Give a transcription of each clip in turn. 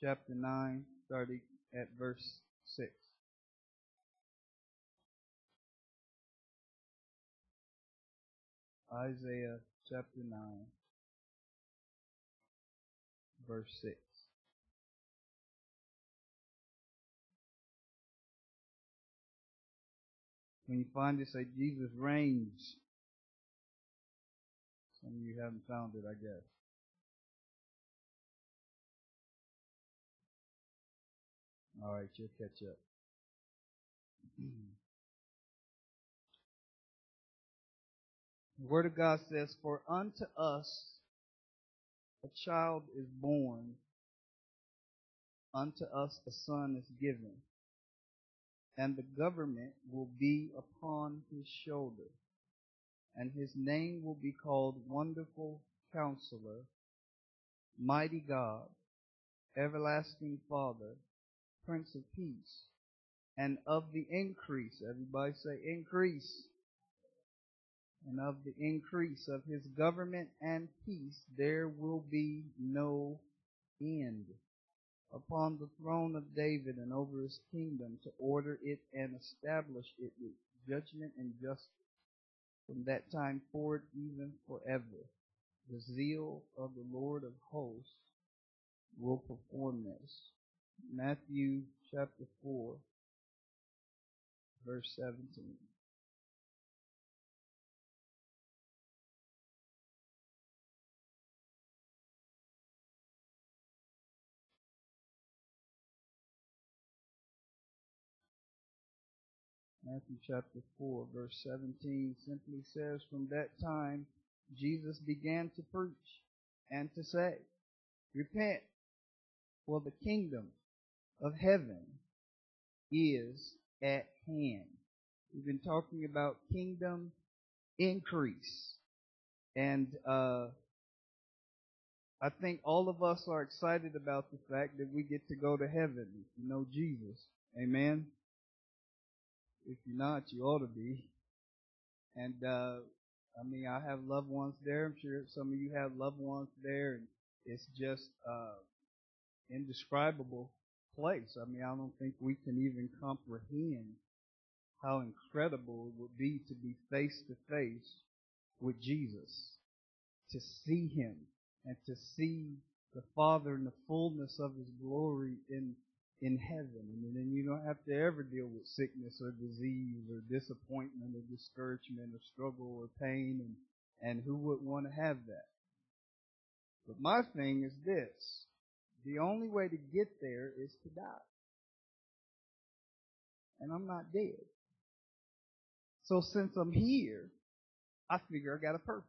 chapter 9, starting at verse 6. Isaiah chapter 9, verse 6. When you find it, say, Jesus reigns. Some of you haven't found it, I guess. All right, you'll catch up. The Word of God says, "For unto us a child is born, unto us a son is given, and the government will be upon his shoulder, and his name will be called Wonderful Counselor, Mighty God, Everlasting Father, Prince of Peace, and of the increase," everybody say increase, "and of the increase of his government and peace there will be no end, upon the throne of David and over his kingdom, to order it and establish it with judgment and justice from that time forward, even forever. The zeal of the Lord of hosts will perform this." Matthew chapter 4, verse 17. Matthew chapter 4, verse 17 simply says, "From that time Jesus began to preach and to say, Repent, for the kingdom of heaven is at hand." We've been talking about kingdom increase. And I think all of us are excited about the fact that we get to go to heaven if you know Jesus. Amen? If you're not, you ought to be. And I have loved ones there. I'm sure some of you have loved ones there, and it's just indescribable place. I don't think we can even comprehend how incredible it would be to be face to face with Jesus, to see Him, and to see the Father in the fullness of His glory in heaven. And then you don't have to ever deal with sickness or disease or disappointment or discouragement or struggle or pain, and who would want to have that? But my thing is this: the only way to get there is to die. And I'm not dead. So since I'm here, I figure I got a purpose.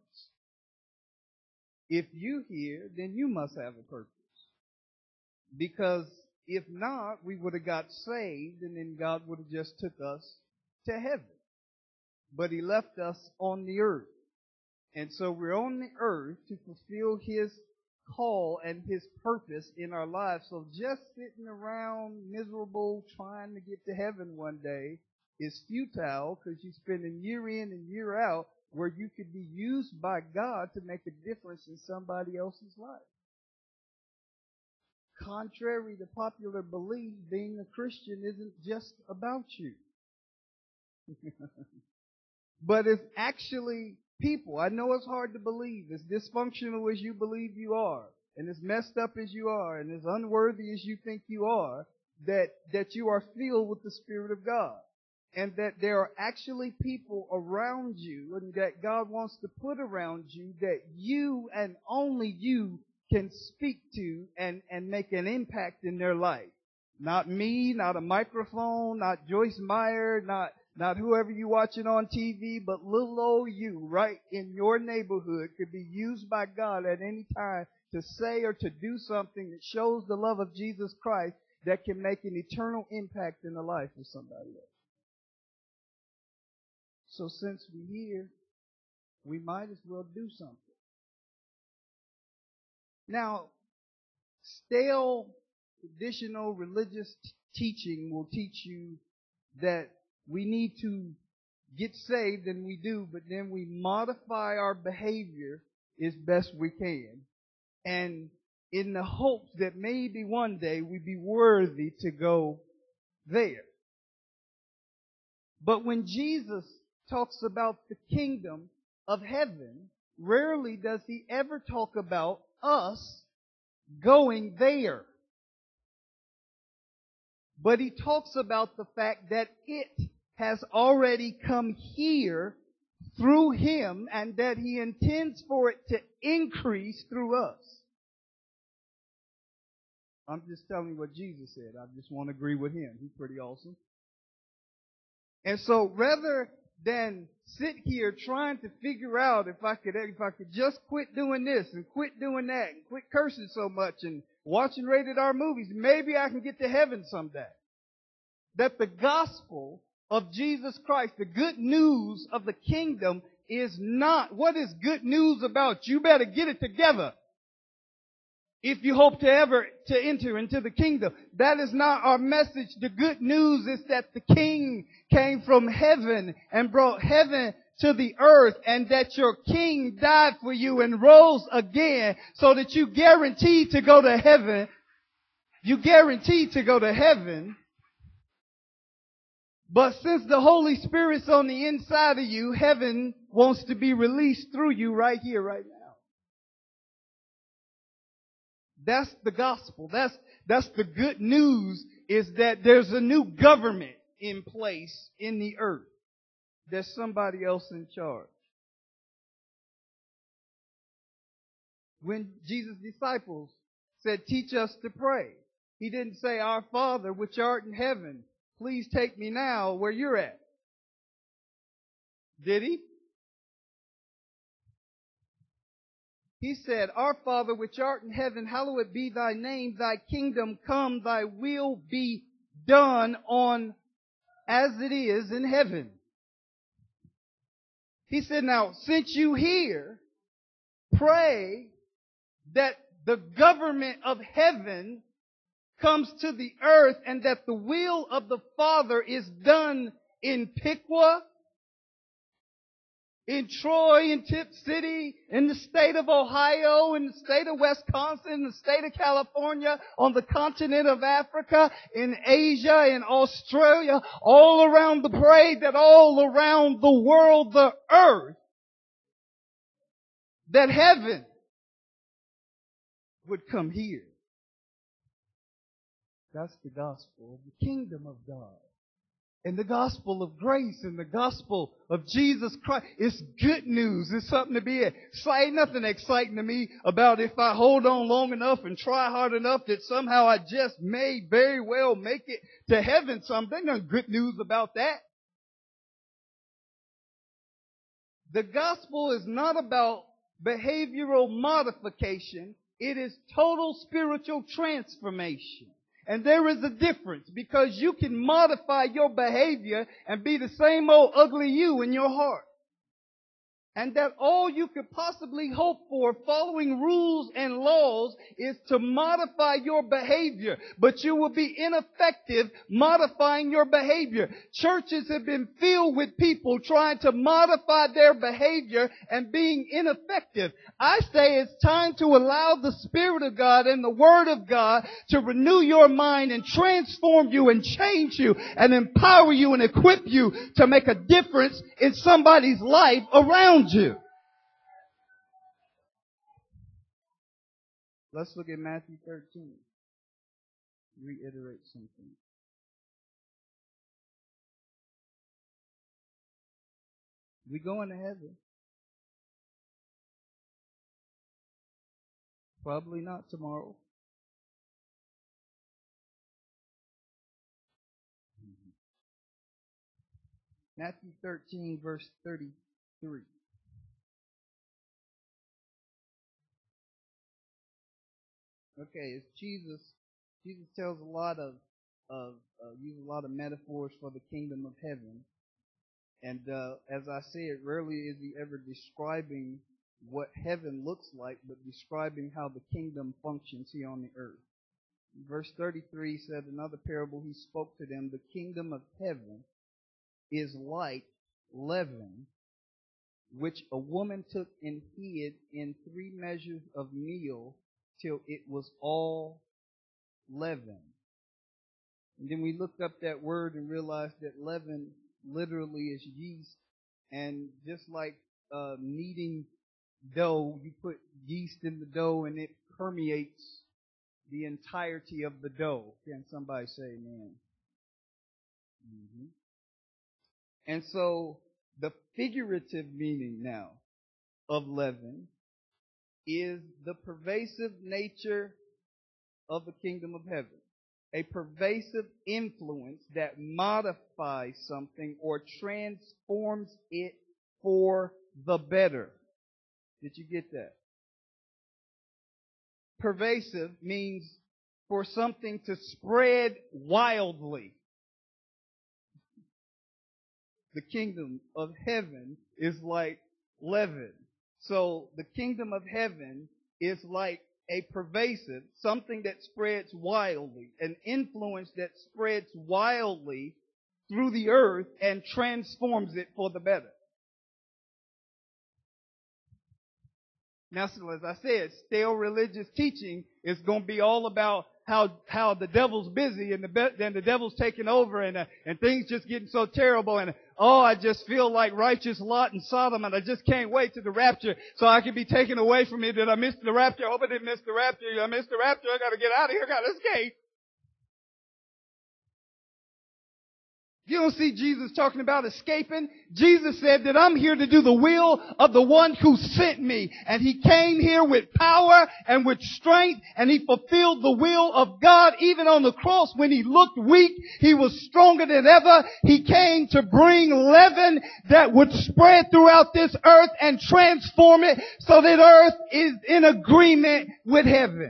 If you here, then you must have a purpose. Because if not, we would have got saved and then God would have just took us to heaven. But He left us on the earth. And so we're on the earth to fulfill His call and His purpose in our lives. So just sitting around miserable trying to get to heaven one day is futile, because you're spending year in and year out where you could be used by God to make a difference in somebody else's life. Contrary to popular belief, being a Christian isn't just about you. But it's actually people. I know it's hard to believe, as dysfunctional as you believe you are, and as messed up as you are, and as unworthy as you think you are, that you are filled with the Spirit of God. And that there are actually people around you, and that God wants to put around you, that you and only you can speak to and make an impact in their life. Not me, not a microphone, not Joyce Meyer, not whoever you watching on TV, but little old you right in your neighborhood could be used by God at any time to say or to do something that shows the love of Jesus Christ that can make an eternal impact in the life of somebody else. So since we're here, we might as well do something. Now, stale, traditional religious teaching will teach you that we need to get saved, and we do, but then we modify our behavior as best we can. And in the hopes that maybe one day we'd be worthy to go there. But when Jesus talks about the kingdom of heaven, rarely does he ever talk about us going there. But he talks about the fact that it has already come here through him and that he intends for it to increase through us. I'm just telling you what Jesus said. I just want to agree with him. He's pretty awesome. And so rather than sit here trying to figure out if I could just quit doing this and quit doing that and quit cursing so much and watching rated R movies, maybe I can get to heaven someday. That the gospel of Jesus Christ, the good news of the kingdom is not, what is good news about? You better get it together if you hope to enter into the kingdom. That is not our message. The good news is that the King came from heaven and brought heaven to the earth, and that your King died for you and rose again so that you guaranteed to go to heaven. You guaranteed to go to heaven. But since the Holy Spirit's on the inside of you, heaven wants to be released through you right here, right now. That's the gospel. That's the good news, is that there's a new government in place in the earth. There's somebody else in charge. When Jesus' disciples said, teach us to pray, he didn't say, Our Father which art in heaven, please take me now where you're at. Did he? He said, Our Father which art in heaven, hallowed be thy name, thy kingdom come, thy will be done on as it is in heaven. He said, now, since you hear, pray that the government of heaven comes to the earth and that the will of the Father is done in Piqua, in Troy, in Tip City, in the state of Ohio, in the state of Wisconsin, in the state of California, on the continent of Africa, in Asia, in Australia, all around the pray that all around the world, the earth, that heaven would come here. That's the gospel of the kingdom of God. And the gospel of grace and the gospel of Jesus Christ. It's good news. It's something to be excited. Nothing exciting to me about if I hold on long enough and try hard enough that somehow I just may very well make it to heaven someday. No good news about that. The gospel is not about behavioral modification. It is total spiritual transformation. And there is a difference, because you can modify your behavior and be the same old ugly you in your heart. And that all you could possibly hope for following rules and laws is to modify your behavior. But you will be ineffective modifying your behavior. Churches have been filled with people trying to modify their behavior and being ineffective. I say it's time to allow the Spirit of God and the Word of God to renew your mind and transform you and change you and empower you and equip you to make a difference in somebody's life around you. Let's look at Matthew 13. Reiterate something. We going to heaven. Probably not tomorrow. Matthew 13, verse 33. Okay, it's Jesus. Jesus tells uses a lot of metaphors for the kingdom of heaven. And as I said, rarely is he ever describing what heaven looks like, but describing how the kingdom functions here on the earth. Verse 33 said, another parable he spoke to them, the kingdom of heaven is like leaven, which a woman took and hid in 3 measures of meal till it was all leaven. And then we looked up that word and realized that leaven literally is yeast. And just like kneading dough, you put yeast in the dough and it permeates the entirety of the dough. Can somebody say amen? Mm-hmm. And so the figurative meaning now of leaven is the pervasive nature of the kingdom of heaven. A pervasive influence that modifies something or transforms it for the better. Did you get that? Pervasive means for something to spread wildly. The kingdom of heaven is like leaven. So the kingdom of heaven is like a pervasive, something that spreads wildly, an influence that spreads wildly through the earth and transforms it for the better. Now, so as I said, stale religious teaching is going to be all about how the devil's busy and the devil's taking over and things just getting so terrible and I just feel like righteous Lot and Sodom and I just can't wait to the rapture so I can be taken away from it. Did I miss the rapture? I hope I didn't miss the rapture. I missed the rapture. I got to get out of here. I got to escape. You don't see Jesus talking about escaping. Jesus said that I'm here to do the will of the one who sent me. And He came here with power and with strength, and He fulfilled the will of God. Even on the cross, when He looked weak, He was stronger than ever. He came to bring leaven that would spread throughout this earth and transform it so that earth is in agreement with heaven.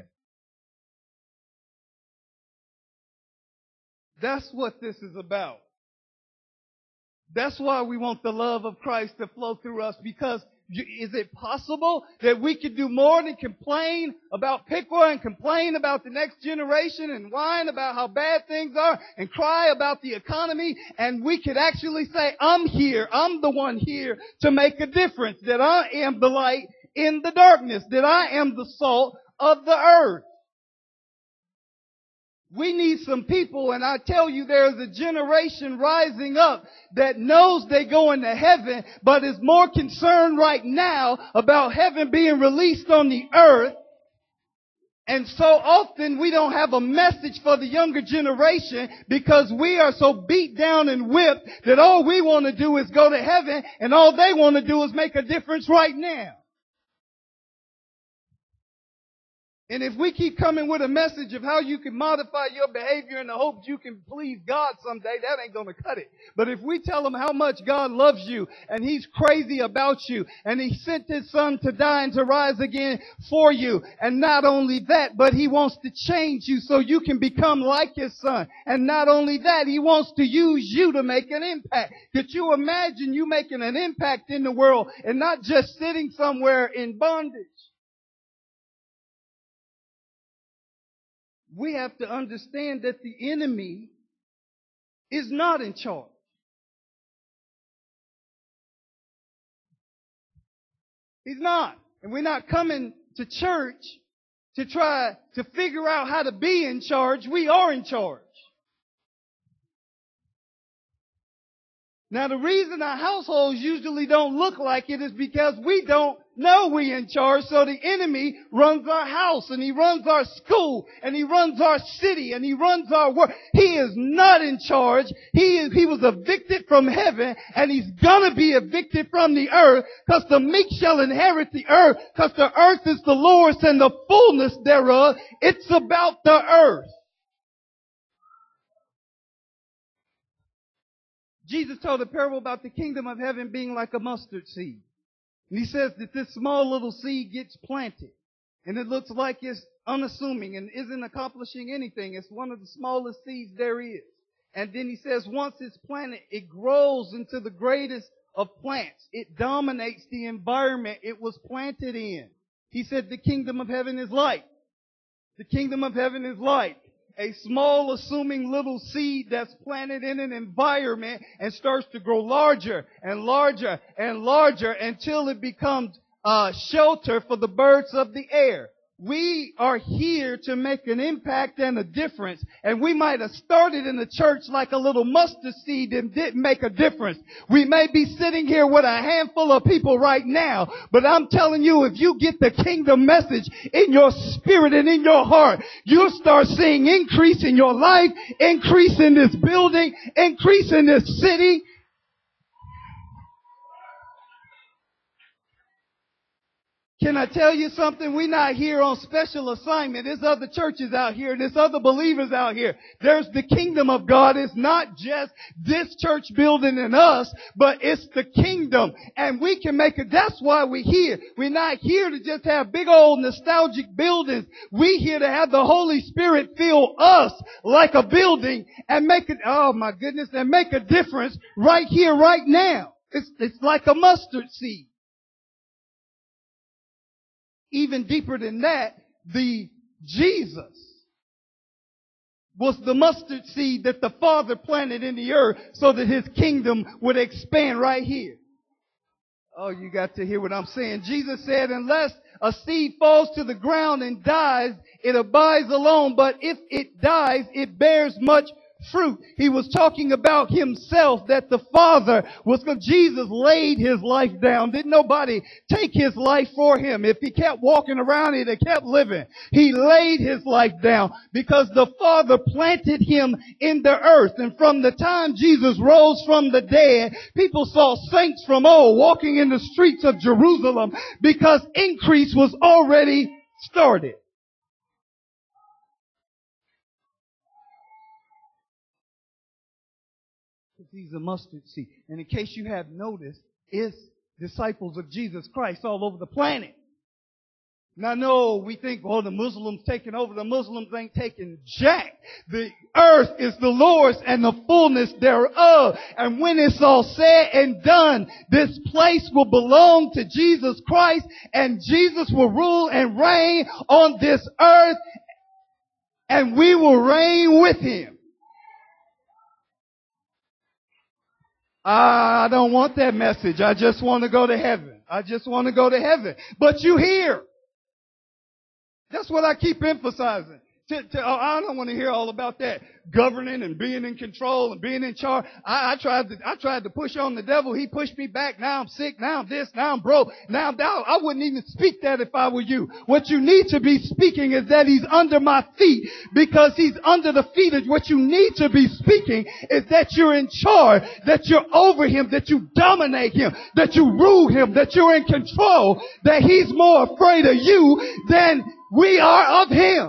That's what this is about. That's why we want the love of Christ to flow through us, because is it possible that we could do more than complain about Piqua and complain about the next generation and whine about how bad things are and cry about the economy, and we could actually say, I'm here, I'm the one here to make a difference, that I am the light in the darkness, that I am the salt of the earth. We need some people, and I tell you, there's a generation rising up that knows they go into heaven, but is more concerned right now about heaven being released on the earth. And so often we don't have a message for the younger generation because we are so beat down and whipped that all we want to do is go to heaven, and all they want to do is make a difference right now. And if we keep coming with a message of how you can modify your behavior in the hope you can please God someday, that ain't going to cut it. But if we tell them how much God loves you and He's crazy about you and He sent His Son to die and to rise again for you, and not only that, but He wants to change you so you can become like His Son. And not only that, He wants to use you to make an impact. Could you imagine you making an impact in the world and not just sitting somewhere in bondage? We have to understand that the enemy is not in charge. He's not. And we're not coming to church to try to figure out how to be in charge. We are in charge. Now, the reason our households usually don't look like it is because we don't know we in charge. So the enemy runs our house, and he runs our school, and he runs our city, and he runs our work. He is not in charge. He was evicted from heaven, and he's gonna be evicted from the earth, because the meek shall inherit the earth, because the earth is the Lord's and the fullness thereof. It's about the earth. Jesus told a parable about the kingdom of heaven being like a mustard seed. And He says that this small little seed gets planted. And it looks like it's unassuming and isn't accomplishing anything. It's one of the smallest seeds there is. And then He says once it's planted, it grows into the greatest of plants. It dominates the environment it was planted in. He said the kingdom of heaven is like. The kingdom of heaven is like a small, assuming little seed that's planted in an environment and starts to grow larger and larger and larger until it becomes shelter for the birds of the air. We are here to make an impact and a difference. And we might have started in the church like a little mustard seed and didn't make a difference. We may be sitting here with a handful of people right now, but I'm telling you, if you get the kingdom message in your spirit and in your heart, you'll start seeing increase in your life, increase in this building, increase in this city. Can I tell you something? We're not here on special assignment. There's other churches out here. There's other believers out here. There's the kingdom of God. It's not just this church building and us, but it's the kingdom. And we can make it. That's why we're here. We're not here to just have big old nostalgic buildings. We're here to have the Holy Spirit fill us like a building and make it, oh my goodness, and make a difference right here, right now. It's like a mustard seed. Even deeper than that, Jesus was the mustard seed that the Father planted in the earth so that His kingdom would expand right here. Oh, you got to hear what I'm saying. Jesus said, unless a seed falls to the ground and dies, it abides alone. But if it dies, it bears much fruit. He was talking about Himself, that the Father was going. Jesus laid His life down. Didn't nobody take His life for Him. If He kept walking around, He'd have kept living. He laid His life down because the Father planted Him in the earth. And from the time Jesus rose from the dead, people saw saints from old walking in the streets of Jerusalem because increase was already started. He's a mustard seed. And in case you have noticed, it's disciples of Jesus Christ all over the planet. Now, no, we think, oh, the Muslims taking over. The Muslims ain't taking jack. The earth is the Lord's and the fullness thereof. And when it's all said and done, this place will belong to Jesus Christ, and Jesus will rule and reign on this earth, and we will reign with Him. I don't want that message. I just want to go to heaven. I just want to go to heaven. But you here. That's what I keep emphasizing. I don't want to hear all about that governing and being in control and being in charge. I tried to push on the devil. He pushed me back. Now I'm sick. Now I'm this. Now I'm broke. Now I'm down. I wouldn't even speak that if I were you. What you need to be speaking is that He's under my feet, because He's under the feet. What you need to be speaking is that you're in charge, that you're over Him, that you dominate Him, that you rule Him, that you're in control, that He's more afraid of you than we are of Him.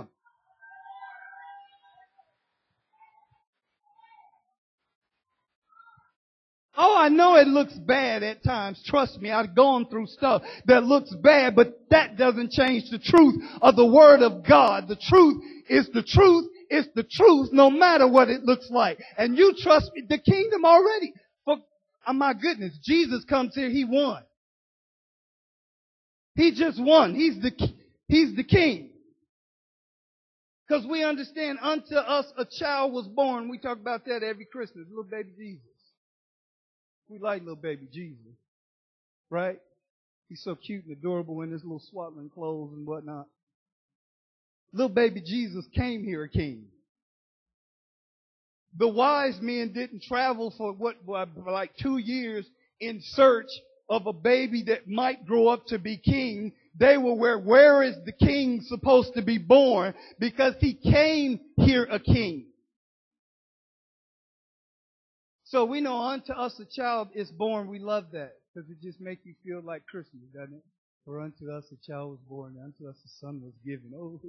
Oh, I know it looks bad at times. Trust me, I've gone through stuff that looks bad, but that doesn't change the truth of the Word of God. The truth is the truth. It's the truth no matter what it looks like. And you trust me, the kingdom already. For, oh my goodness, Jesus comes here, He won. He just won. He's the king. Because we understand, unto us a child was born. We talk about that every Christmas, little baby Jesus. We like little baby Jesus, right? He's so cute and adorable in his little swaddling clothes and whatnot. Little baby Jesus came here a king. The wise men didn't travel for like 2 years in search of a baby that might grow up to be king. They were where is the king supposed to be born? Because He came here a king. So we know unto us a child is born. We love that because it just makes you feel like Christmas, doesn't it? For unto us a child was born, and unto us a son was given. Oh.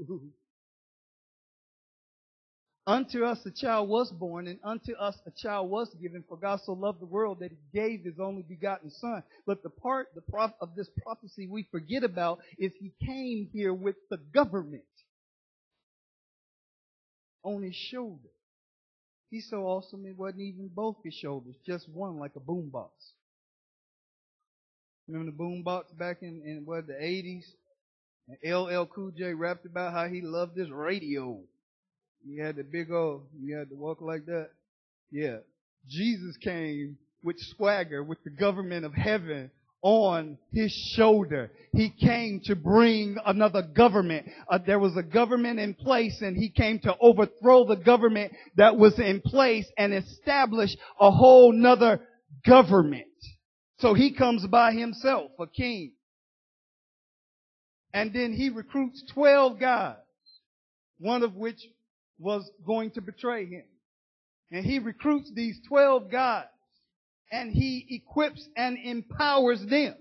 Unto us a child was born, and unto us a child was given. For God so loved the world that He gave His only begotten Son. But the part of this prophecy we forget about is He came here with the government on His shoulder. He's so awesome it wasn't even both His shoulders, just one, like a boombox. Remember the boombox back in the 80s? And LL Cool J rapped about how he loved this radio. You had you had to walk like that. Yeah. Jesus came with swagger, with the government of heaven on his shoulder. He came to bring another government. There was a government in place, and he came to overthrow the government that was in place and establish a whole nother government. So he comes by himself, a king. And then he recruits 12 guys, one of which was going to betray him. And he recruits these 12 guys, and he equips and empowers them.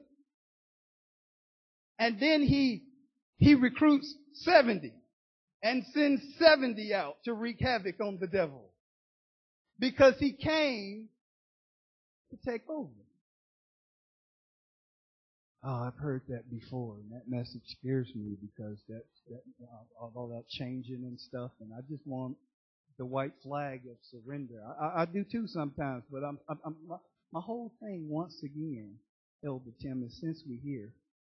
And then he recruits 70 and sends 70 out to wreak havoc on the devil, because he came to take over. Oh, I've heard that before, and that message scares me, because that all that changing and stuff, and I just want the white flag of surrender. I do too sometimes, but my whole thing, once again, Elder Tim, is since we're here.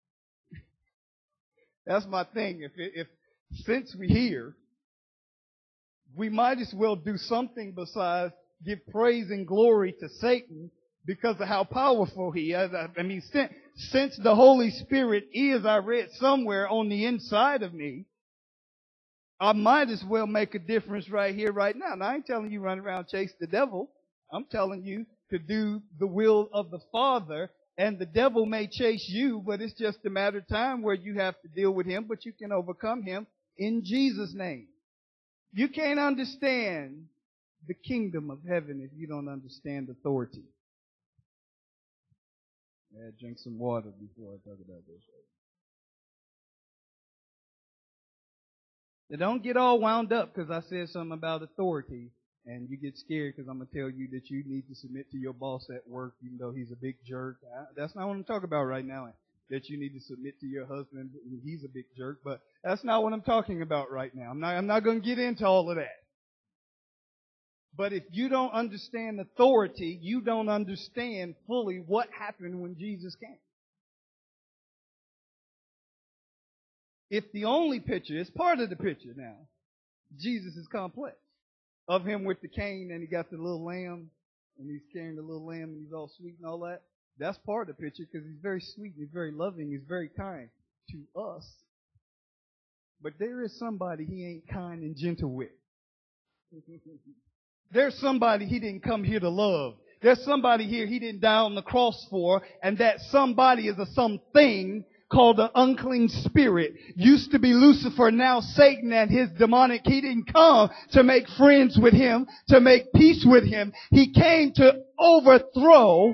That's my thing. If since we're here, we might as well do something besides give praise and glory to Satan because of how powerful he is. I mean, since the Holy Spirit is, I read somewhere, on the inside of me, I might as well make a difference right here, right now. Now, I ain't telling you run around chase the devil. I'm telling you to do the will of the Father, and the devil may chase you, but it's just a matter of time where you have to deal with him, but you can overcome him in Jesus' name. You can't understand the kingdom of heaven if you don't understand authority. Yeah, drink some water before I talk about this. Now, don't get all wound up because I said something about authority, and you get scared because I'm going to tell you that you need to submit to your boss at work even though he's a big jerk. That's not what I'm talking about right now, that you need to submit to your husband. He's a big jerk, but that's not what I'm talking about right now. I'm not going to get into all of that. But if you don't understand authority, you don't understand fully what happened when Jesus came. If the only picture is part of the picture now, Jesus is complex. Of him with the cane, and he got the little lamb, and he's carrying the little lamb, and he's all sweet and all that. That's part of the picture, because he's very sweet, he's very loving, he's very kind to us. But there is somebody he ain't kind and gentle with. There's somebody he didn't come here to love. There's somebody here he didn't die on the cross for, and that somebody is a something called the unclean spirit. Used to be Lucifer, now Satan and his demonic. He didn't come to make friends with him, to make peace with him. He came to overthrow.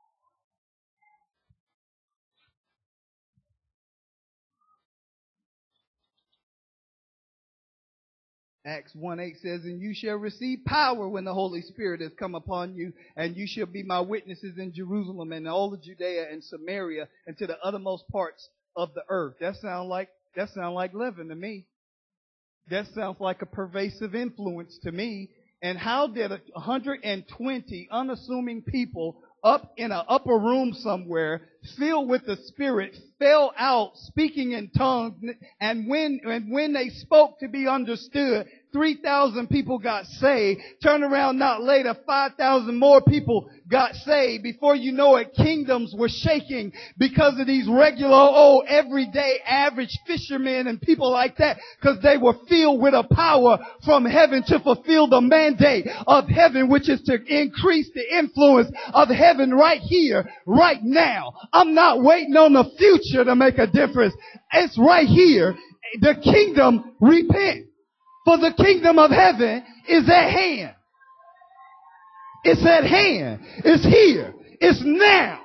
Acts 1:8 says, and you shall receive power when the Holy Spirit has come upon you, and you shall be my witnesses in Jerusalem and all of Judea and Samaria and to the uttermost parts of the earth. That sounds like living to me. That sounds like a pervasive influence to me. And how did 120 unassuming people up in an upper room somewhere, filled with the Spirit, fell out speaking in tongues, and when they spoke to be understood, 3,000 people got saved. Turn around not later, 5,000 more people got saved. Before you know it, kingdoms were shaking because of these regular old everyday average fishermen and people like that, because they were filled with a power from heaven to fulfill the mandate of heaven, which is to increase the influence of heaven right here, right now. I'm not waiting on the future to make a difference. It's right here. The kingdom, repent. For the kingdom of heaven is at hand. It's at hand. It's here. It's now.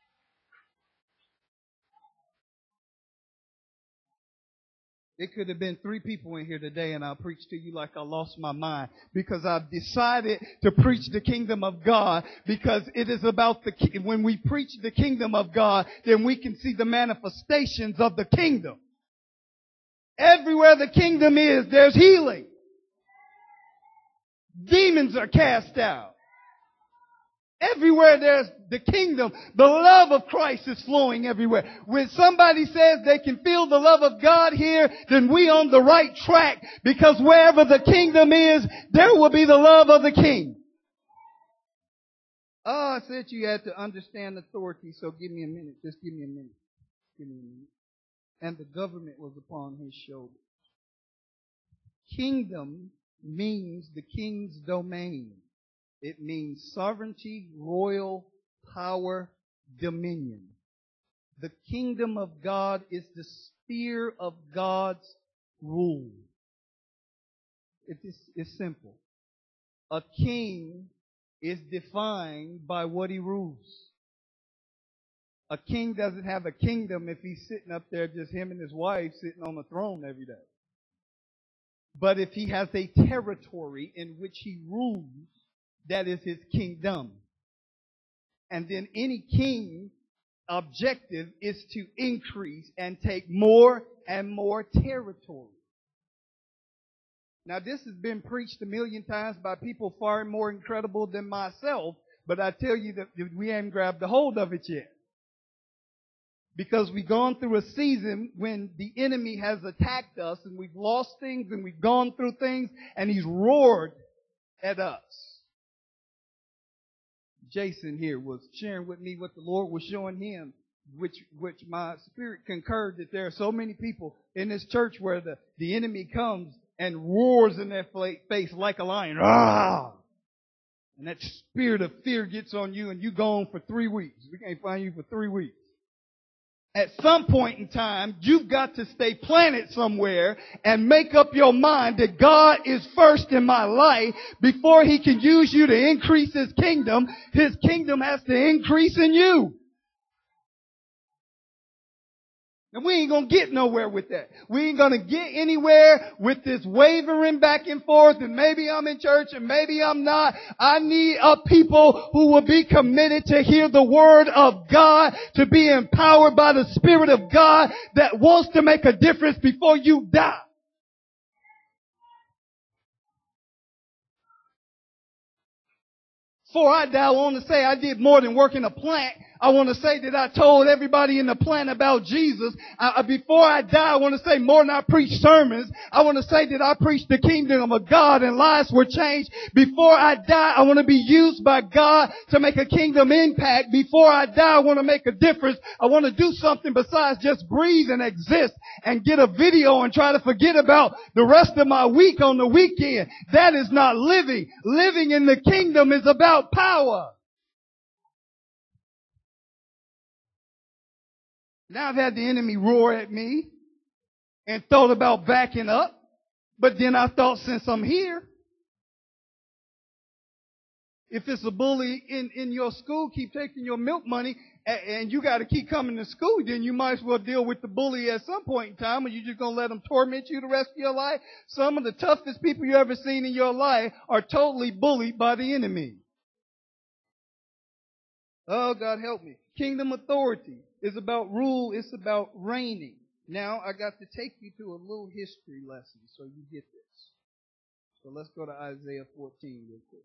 It could have been 3 people in here today, and I'll preach to you like I lost my mind, because I've decided to preach the kingdom of God, because it is about when we preach the kingdom of God, then we can see the manifestations of the kingdom. Everywhere the kingdom is, there's healing. Demons are cast out. Everywhere there's the kingdom, the love of Christ is flowing everywhere. When somebody says they can feel the love of God here, then we on the right track, because wherever the kingdom is, there will be the love of the King. Oh, I said you had to understand authority, so give me a minute. Just give me a minute. Give me a minute. And the government was upon his shoulders. Kingdom means the king's domain. It means sovereignty, royal power, dominion. The kingdom of God is the sphere of God's rule. It's simple. A king is defined by what he rules. A king doesn't have a kingdom if he's sitting up there, just him and his wife sitting on the throne every day. But if he has a territory in which he rules, that is his kingdom. And then any king's objective is to increase and take more and more territory. Now, this has been preached a million times by people far more incredible than myself, but I tell you that we haven't grabbed a hold of it yet. Because we've gone through a season when the enemy has attacked us and we've lost things and we've gone through things and he's roared at us. Jason here was sharing with me what the Lord was showing him, which my spirit concurred that there are so many people in this church where the enemy comes and roars in their face like a lion. Ah! And that spirit of fear gets on you and you gone for 3 weeks. We can't find you for 3 weeks. At some point in time, you've got to stay planted somewhere and make up your mind that God is first in my life. Before He can use you to increase His kingdom has to increase in you. And we ain't going to get nowhere with that. We ain't going to get anywhere with this wavering back and forth and maybe I'm in church and maybe I'm not. I need a people who will be committed to hear the word of God, to be empowered by the Spirit of God that wants to make a difference before you die. Before I die, I want to say I did more than work in a plant. I want to say that I told everybody in the plant about Jesus. Before I die, I want to say more than I preached sermons. I want to say that I preached the kingdom of God and lives were changed. Before I die, I want to be used by God to make a kingdom impact. Before I die, I want to make a difference. I want to do something besides just breathe and exist and get a video and try to forget about the rest of my week on the weekend. That is not living. Living in the kingdom is about power. Now I've had the enemy roar at me and thought about backing up. But then I thought, since I'm here, if it's a bully in your school, keep taking your milk money and you got to keep coming to school, then you might as well deal with the bully at some point in time, or you just going to let them torment you the rest of your life. Some of the toughest people you ever seen in your life are totally bullied by the enemy. Oh, God help me. Kingdom authority is about rule. It's about reigning. Now, I got to take you to a little history lesson so you get this. So let's go to Isaiah 14 real quick.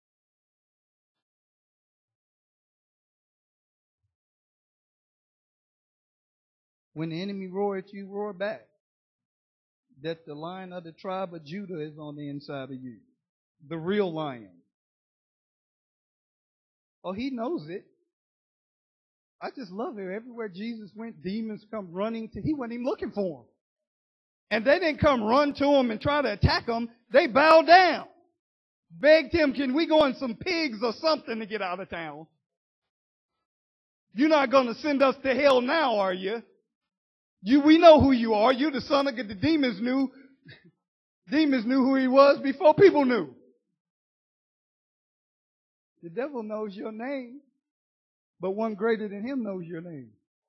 When the enemy roar at you, roar back. That the Lion of the tribe of Judah is on the inside of you. The real lion. Oh, he knows it. I just love it. Everywhere Jesus went, demons come running to. He wasn't even looking for them. And they didn't come run to him and try to attack him. They bowed down. Begged him, can we go on some pigs or something to get out of town? You're not going to send us to hell now, are you? We know who you are. You're the son of God. The demons knew who he was before people knew. The devil knows your name. But one greater than him knows your name.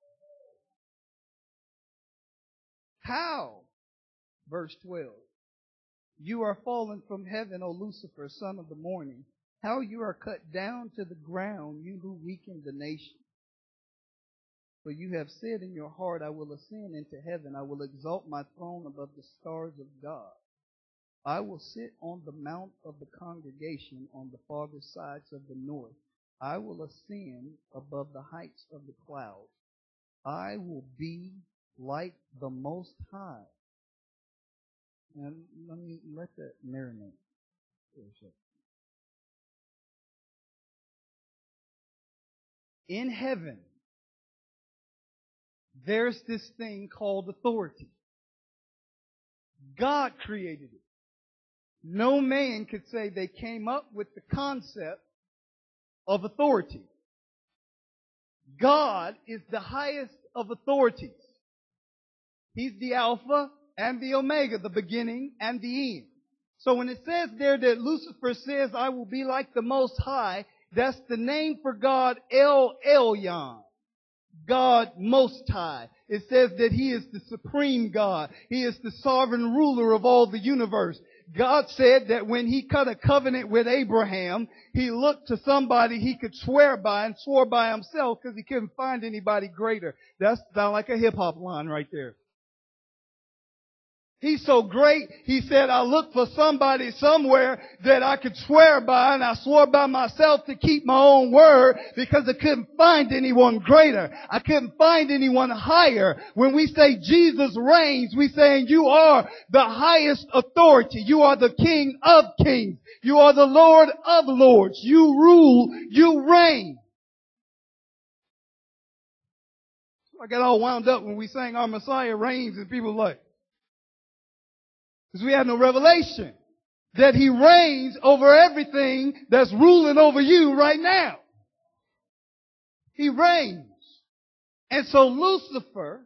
How? Verse 12. You are fallen from heaven, O Lucifer, son of the morning. How you are cut down to the ground, you who weaken the nation. For you have said in your heart, I will ascend into heaven. I will exalt my throne above the stars of God. I will sit on the mount of the congregation on the farthest sides of the north. I will ascend above the heights of the clouds. I will be like the Most High. And let that marinate for a second. in heaven, there's this thing called authority. God created it. No man could say they came up with the concept of authority. God is the highest of authorities. He's the Alpha and the Omega, the beginning and the end. So when it says there that Lucifer says, I will be like the Most High, that's the name for God, El Elyon. God Most High. It says that He is the supreme God. He is the sovereign ruler of all the universe. God said that when He cut a covenant with Abraham, He looked to somebody He could swear by and swore by Himself because He couldn't find anybody greater. That sounds like a hip hop line right there. He's so great, He said, I looked for somebody somewhere that I could swear by, and I swore by myself to keep my own word because I couldn't find anyone greater. I couldn't find anyone higher. When we say Jesus reigns, we saying you are the highest authority. You are the King of kings. You are the Lord of lords. You rule. You reign. I got all wound up when we sang our Messiah reigns, and people were like, because we have no revelation that He reigns over everything that's ruling over you right now. He reigns. And so Lucifer,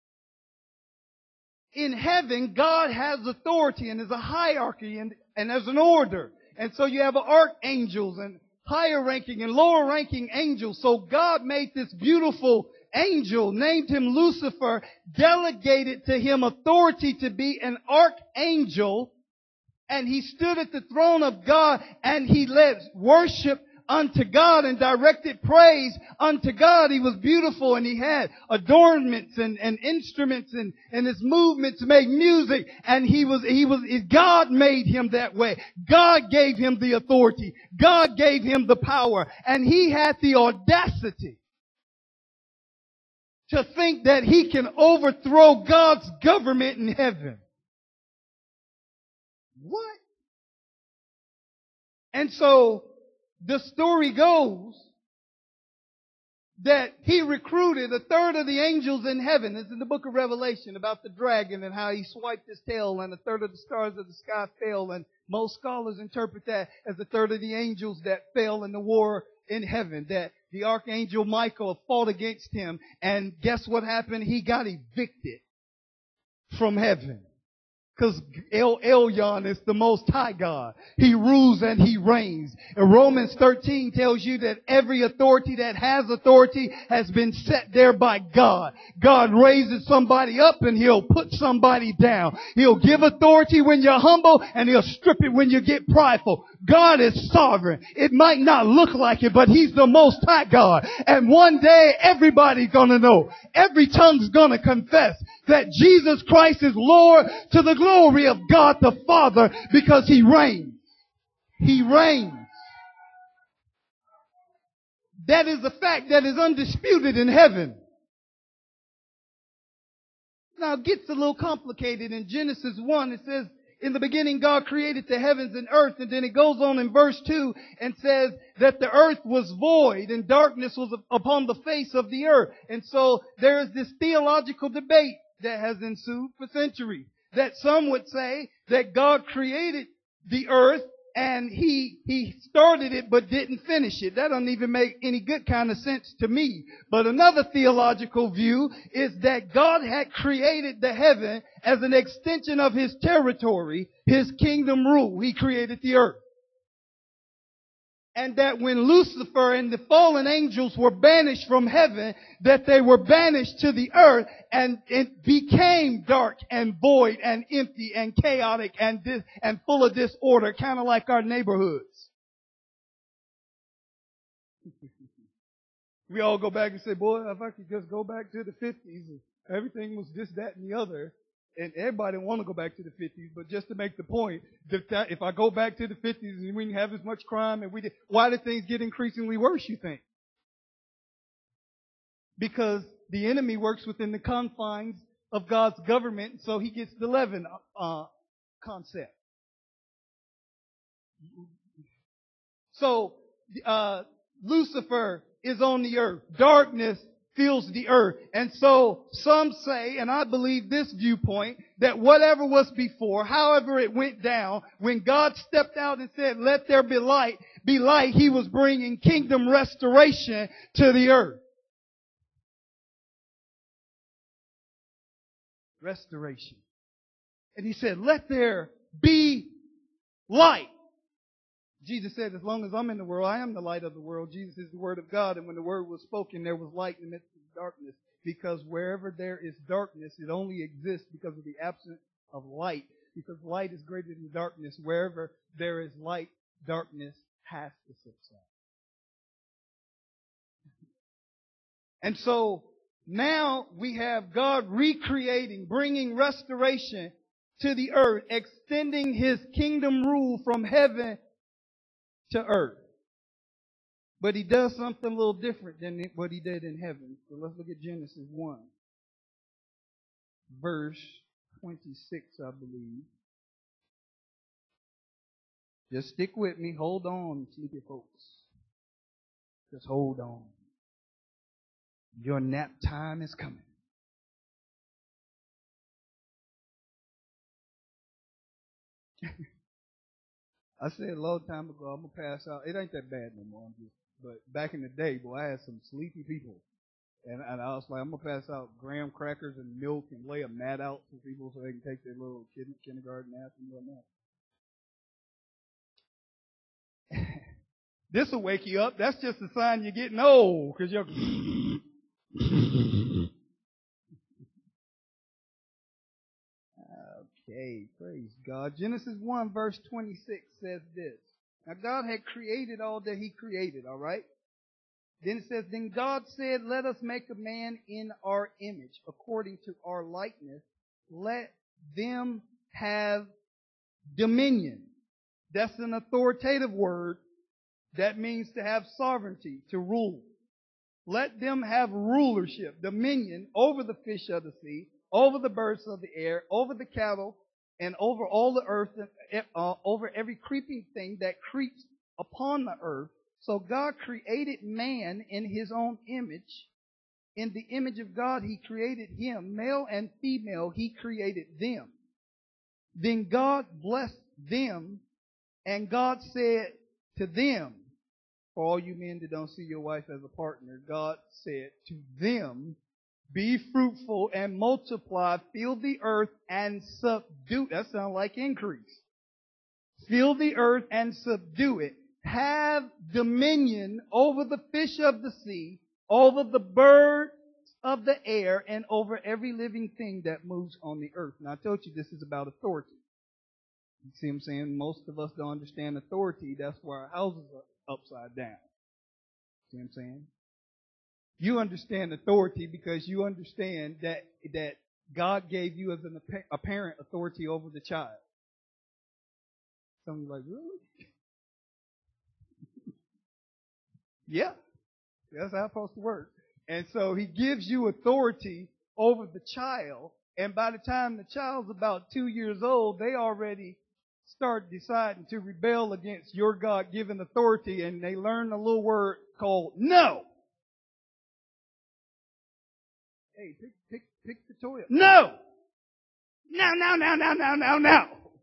in heaven, God has authority, and there's a hierarchy and there's an order. And so you have archangels and higher ranking and lower ranking angels. So God made this beautiful angel, named him Lucifer, delegated to him authority to be an archangel, and he stood at the throne of God, and he led worship unto God and directed praise unto God. He was beautiful, and he had adornments and instruments, and his movements made music, and God made him that way. God gave him the authority. God gave him the power, and he had the audacity to think that he can overthrow God's government in heaven. What? And so the story goes that he recruited a third of the angels in heaven. It's in the book of Revelation about the dragon and how he swiped his tail and a third of the stars of the sky fell. And most scholars interpret that as a third of the angels that fell in the war in heaven, that the archangel Michael fought against him, and guess what happened? He got evicted from heaven. Because El Elyon is the Most High God. He rules and He reigns. And Romans 13 tells you that every authority that has authority has been set there by God. God raises somebody up and He'll put somebody down. He'll give authority when you're humble, and He'll strip it when you get prideful. God is sovereign. It might not look like it, but He's the Most High God. And one day everybody's gonna know. Every tongue's gonna confess that Jesus Christ is Lord, to the glory of God the Father, because He reigns. He reigns. That is a fact that is undisputed in heaven. Now it gets a little complicated. In Genesis 1, it says, in the beginning God created the heavens and earth, and then it goes on in verse 2 and says that the earth was void and darkness was upon the face of the earth. And so there is this theological debate that has ensued for centuries, that some would say that God created the earth and He started it but didn't finish it. That doesn't even make any good kind of sense to me. But another theological view is that God had created the heaven as an extension of His territory, His kingdom rule. He created the earth. And that when Lucifer and the fallen angels were banished from heaven, that they were banished to the earth, and it became dark and void and empty and chaotic and full of disorder, kind of like our neighborhoods. We all go back and say, boy, if I could just go back to the 50s, everything was this, that, and the other. And everybody want to go back to the 50s, but just to make the point, if I go back to the 50s and we didn't have as much crime, and why did things get increasingly worse, you think? Because the enemy works within the confines of God's government, so he gets the leaven concept. So Lucifer is on the earth. Darkness fills the earth. And so some say, and I believe this viewpoint, that whatever was before, however it went down, when God stepped out and said, let there be light, He was bringing kingdom restoration to the earth. Restoration. And He said, let there be light. Jesus said, as long as I'm in the world, I am the light of the world. Jesus is the Word of God. And when the Word was spoken, there was light in the midst of darkness. Because wherever there is darkness, it only exists because of the absence of light. Because light is greater than darkness. Wherever there is light, darkness has to subside. And so now we have God recreating, bringing restoration to the earth, extending His kingdom rule from heaven to earth. But He does something a little different than what He did in heaven. So let's look at Genesis 1, verse 26, I believe. Just stick with me. Hold on, sleepy folks. Just hold on. Your nap time is coming. I said a long time ago, I'm going to pass out. It ain't that bad no more. But back in the day, boy, I had some sleepy people. And I was like, I'm going to pass out graham crackers and milk and lay a mat out for people so they can take their little kindergarten nap and whatnot. This will wake you up. That's just a sign you're getting old because you're... Okay, praise God. Genesis 1 verse 26 says this. Now God had created all that He created, all right? Then it says, then God said, let us make a man in our image, according to our likeness. Let them have dominion. That's an authoritative word. That means to have sovereignty, to rule. Let them have rulership, dominion over the fish of the sea, over the birds of the air, over the cattle, and over all the earth, over every creeping thing that creeps upon the earth. So God created man in His own image. In the image of God, He created him. Male and female, He created them. Then God blessed them, and God said to them, for all you men that don't see your wife as a partner, God said to them, be fruitful and multiply, fill the earth and subdue. That sounds like increase. Fill the earth and subdue it. Have dominion over the fish of the sea, over the birds of the air, and over every living thing that moves on the earth. Now I told you this is about authority. You see what I'm saying? Most of us don't understand authority. That's why our houses are upside down. See what I'm saying? You understand authority because you understand that God gave you as a parent authority over the child. Some of you are like, really? Yeah. That's how it's supposed to work. And so He gives you authority over the child. And by the time the child's about 2 years old, they already start deciding to rebel against your God-given authority. And they learn a little word called no. Hey, pick the toy up. No! No.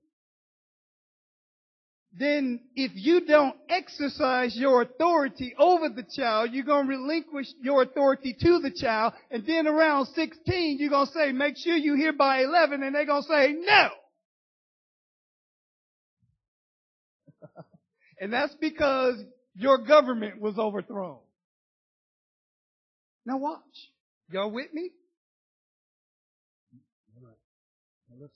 Then if you don't exercise your authority over the child, you're going to relinquish your authority to the child. And then around 16, you're going to say, make sure you're here by 11. And they're going to say, no. And that's because your government was overthrown. Now watch. Y'all with me? All right.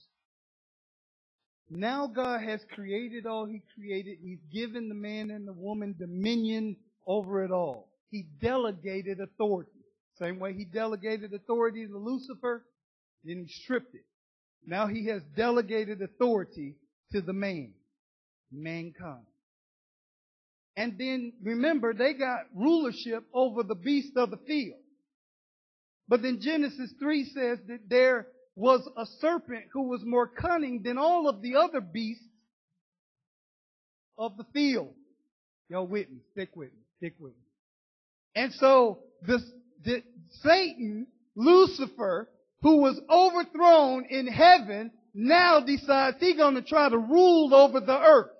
Now God has created all He created. He's given the man and the woman dominion over it all. He delegated authority. Same way He delegated authority to Lucifer, then He stripped it. Now He has delegated authority to the mankind. And then remember, they got rulership over the beast of the field. But then Genesis 3 says that there was a serpent who was more cunning than all of the other beasts of the field. Y'all with me? Stick with me. And so Satan, Lucifer, who was overthrown in heaven, now decides he's going to try to rule over the earth.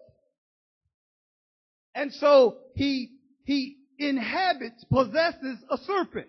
And so he possesses a serpent.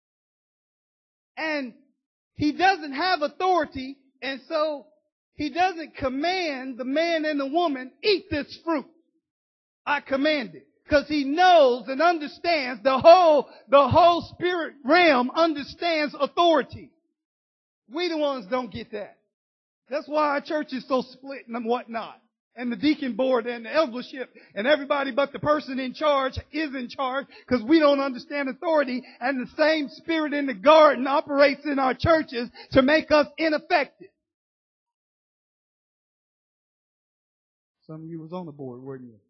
And he doesn't have authority, and so he doesn't command the man and the woman, eat this fruit. I command it. Because he knows and understands the whole spirit realm understands authority. We the ones don't get that. That's why our church is so split and whatnot. And the deacon board and the eldership and everybody but the person in charge is in charge because we don't understand authority, and the same spirit in the garden operates in our churches to make us ineffective. Some of you was on the board, weren't you?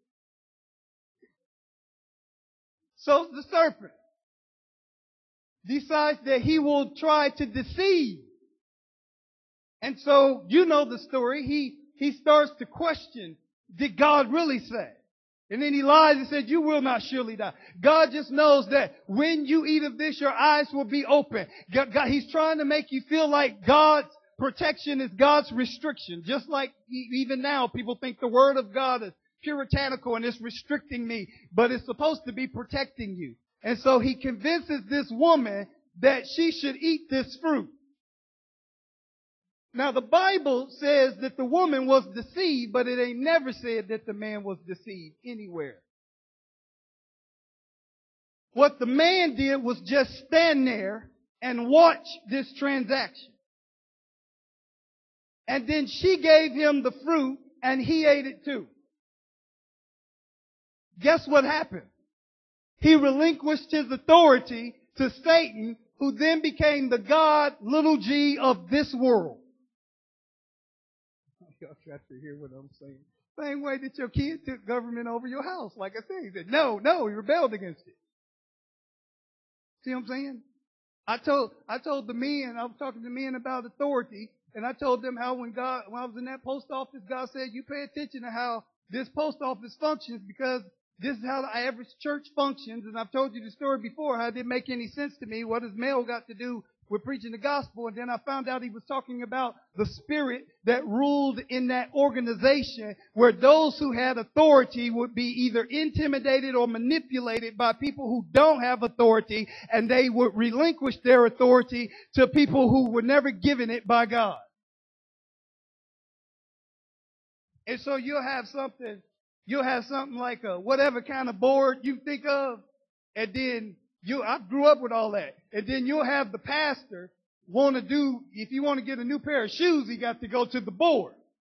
So the serpent decides that he will try to deceive. And so, you know the story. He starts to question, did God really say? And then he lies and says, you will not surely die. God just knows that when you eat of this, your eyes will be open. God, he's trying to make you feel like God's protection is God's restriction. Just like even now, people think the Word of God is puritanical and it's restricting me, but it's supposed to be protecting you. And so he convinces this woman that she should eat this fruit. Now the Bible says that the woman was deceived, but it ain't never said that the man was deceived anywhere. What the man did was just stand there and watch this transaction. And then she gave him the fruit and he ate it too. Guess what happened? He relinquished his authority to Satan, who then became the God, little g, of this world. Y'all got to hear what I'm saying. Same way that your kid took government over your house. Like I said, he said, no, he rebelled against it. See what I'm saying? I told the men, I was talking to men about authority, and I told them how when I was in that post office, God said, you pay attention to how this post office functions, because this is how the average church functions. And I've told you the story before, how it didn't make any sense to me. What has mail got to do with preaching the gospel? And then I found out he was talking about the spirit that ruled in that organization, where those who had authority would be either intimidated or manipulated by people who don't have authority, and they would relinquish their authority to people who were never given it by God. And so you'll have something like a whatever kind of board you think of, and then I grew up with all that. And then you'll have the pastor want to do, if you want to get a new pair of shoes, he got to go to the board.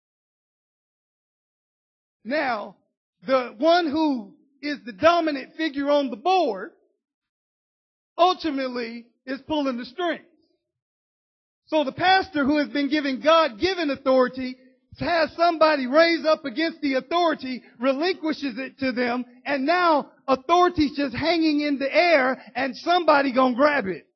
Now, the one who is the dominant figure on the board ultimately is pulling the strings. So the pastor, who has been given God-given authority, has somebody raise up against the authority, relinquishes it to them, and now authority's just hanging in the air, and somebody gonna grab it.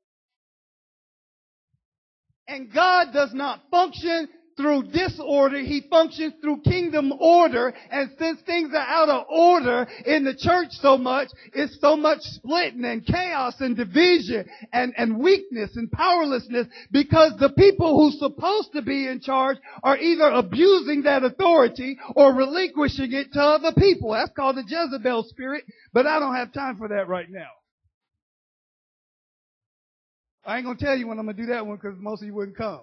And God does not function through disorder. He functions through kingdom order. And since things are out of order in the church so much, it's so much splitting and chaos and division and weakness and powerlessness, because the people who's supposed to be in charge are either abusing that authority or relinquishing it to other people. That's called the Jezebel spirit, but I don't have time for that right now. I ain't going to tell you when I'm going to do that one, because most of you wouldn't come.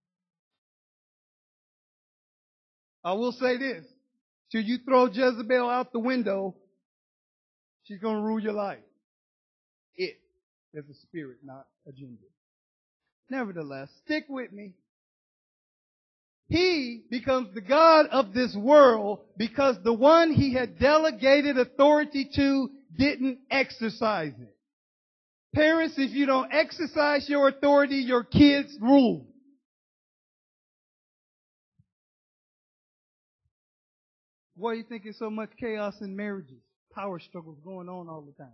I will say this. Till you throw Jezebel out the window, she's going to rule your life. It is a spirit, not a gender. Nevertheless, stick with me. He becomes the God of this world because the one he had delegated authority to didn't exercise it. Parents, if you don't exercise your authority, your kids rule. Why do you think there's so much chaos in marriages? Power struggles going on all the time.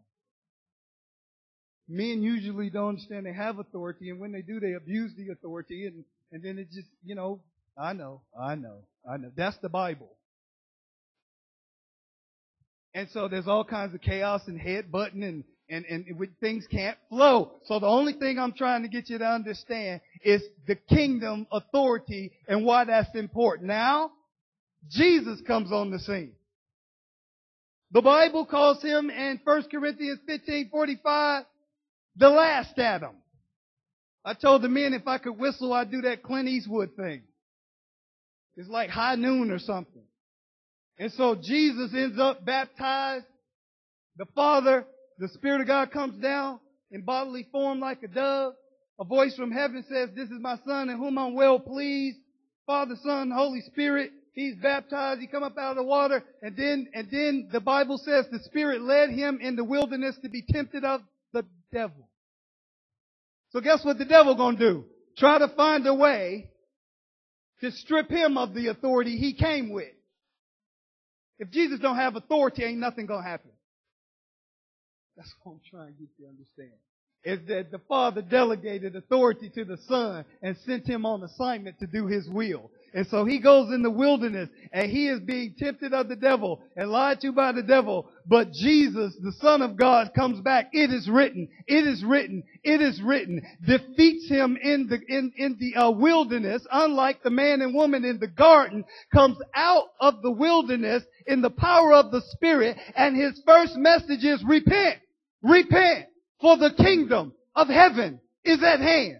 Men usually don't understand they have authority, and when they do, they abuse the authority, and then it just, I know. That's the Bible. And so there's all kinds of chaos and headbutting things can't flow. So the only thing I'm trying to get you to understand is the kingdom authority and why that's important. Now, Jesus comes on the scene. The Bible calls him in 1 Corinthians 15:45 the last Adam. I told the men if I could whistle, I'd do that Clint Eastwood thing. It's like high noon or something. And so Jesus ends up baptized. The Father, the Spirit of God comes down in bodily form like a dove. A voice from heaven says, "This is my Son in whom I'm well pleased." Father, Son, Holy Spirit. He's baptized. He come up out of the water. And then the Bible says the Spirit led him in the wilderness to be tempted of the devil. So guess what the devil gonna do? Try to find a way to strip him of the authority he came with. If Jesus don't have authority, ain't nothing gonna happen. That's what I'm trying to get you to understand. Is that the Father delegated authority to the Son and sent him on assignment to do his will. And so he goes in the wilderness and he is being tempted of the devil and lied to by the devil. But Jesus, the Son of God, comes back. It is written, it is written, it is written. Defeats him in the wilderness, unlike the man and woman in the garden, comes out of the wilderness in the power of the Spirit. And his first message is repent, repent, for the kingdom of heaven is at hand.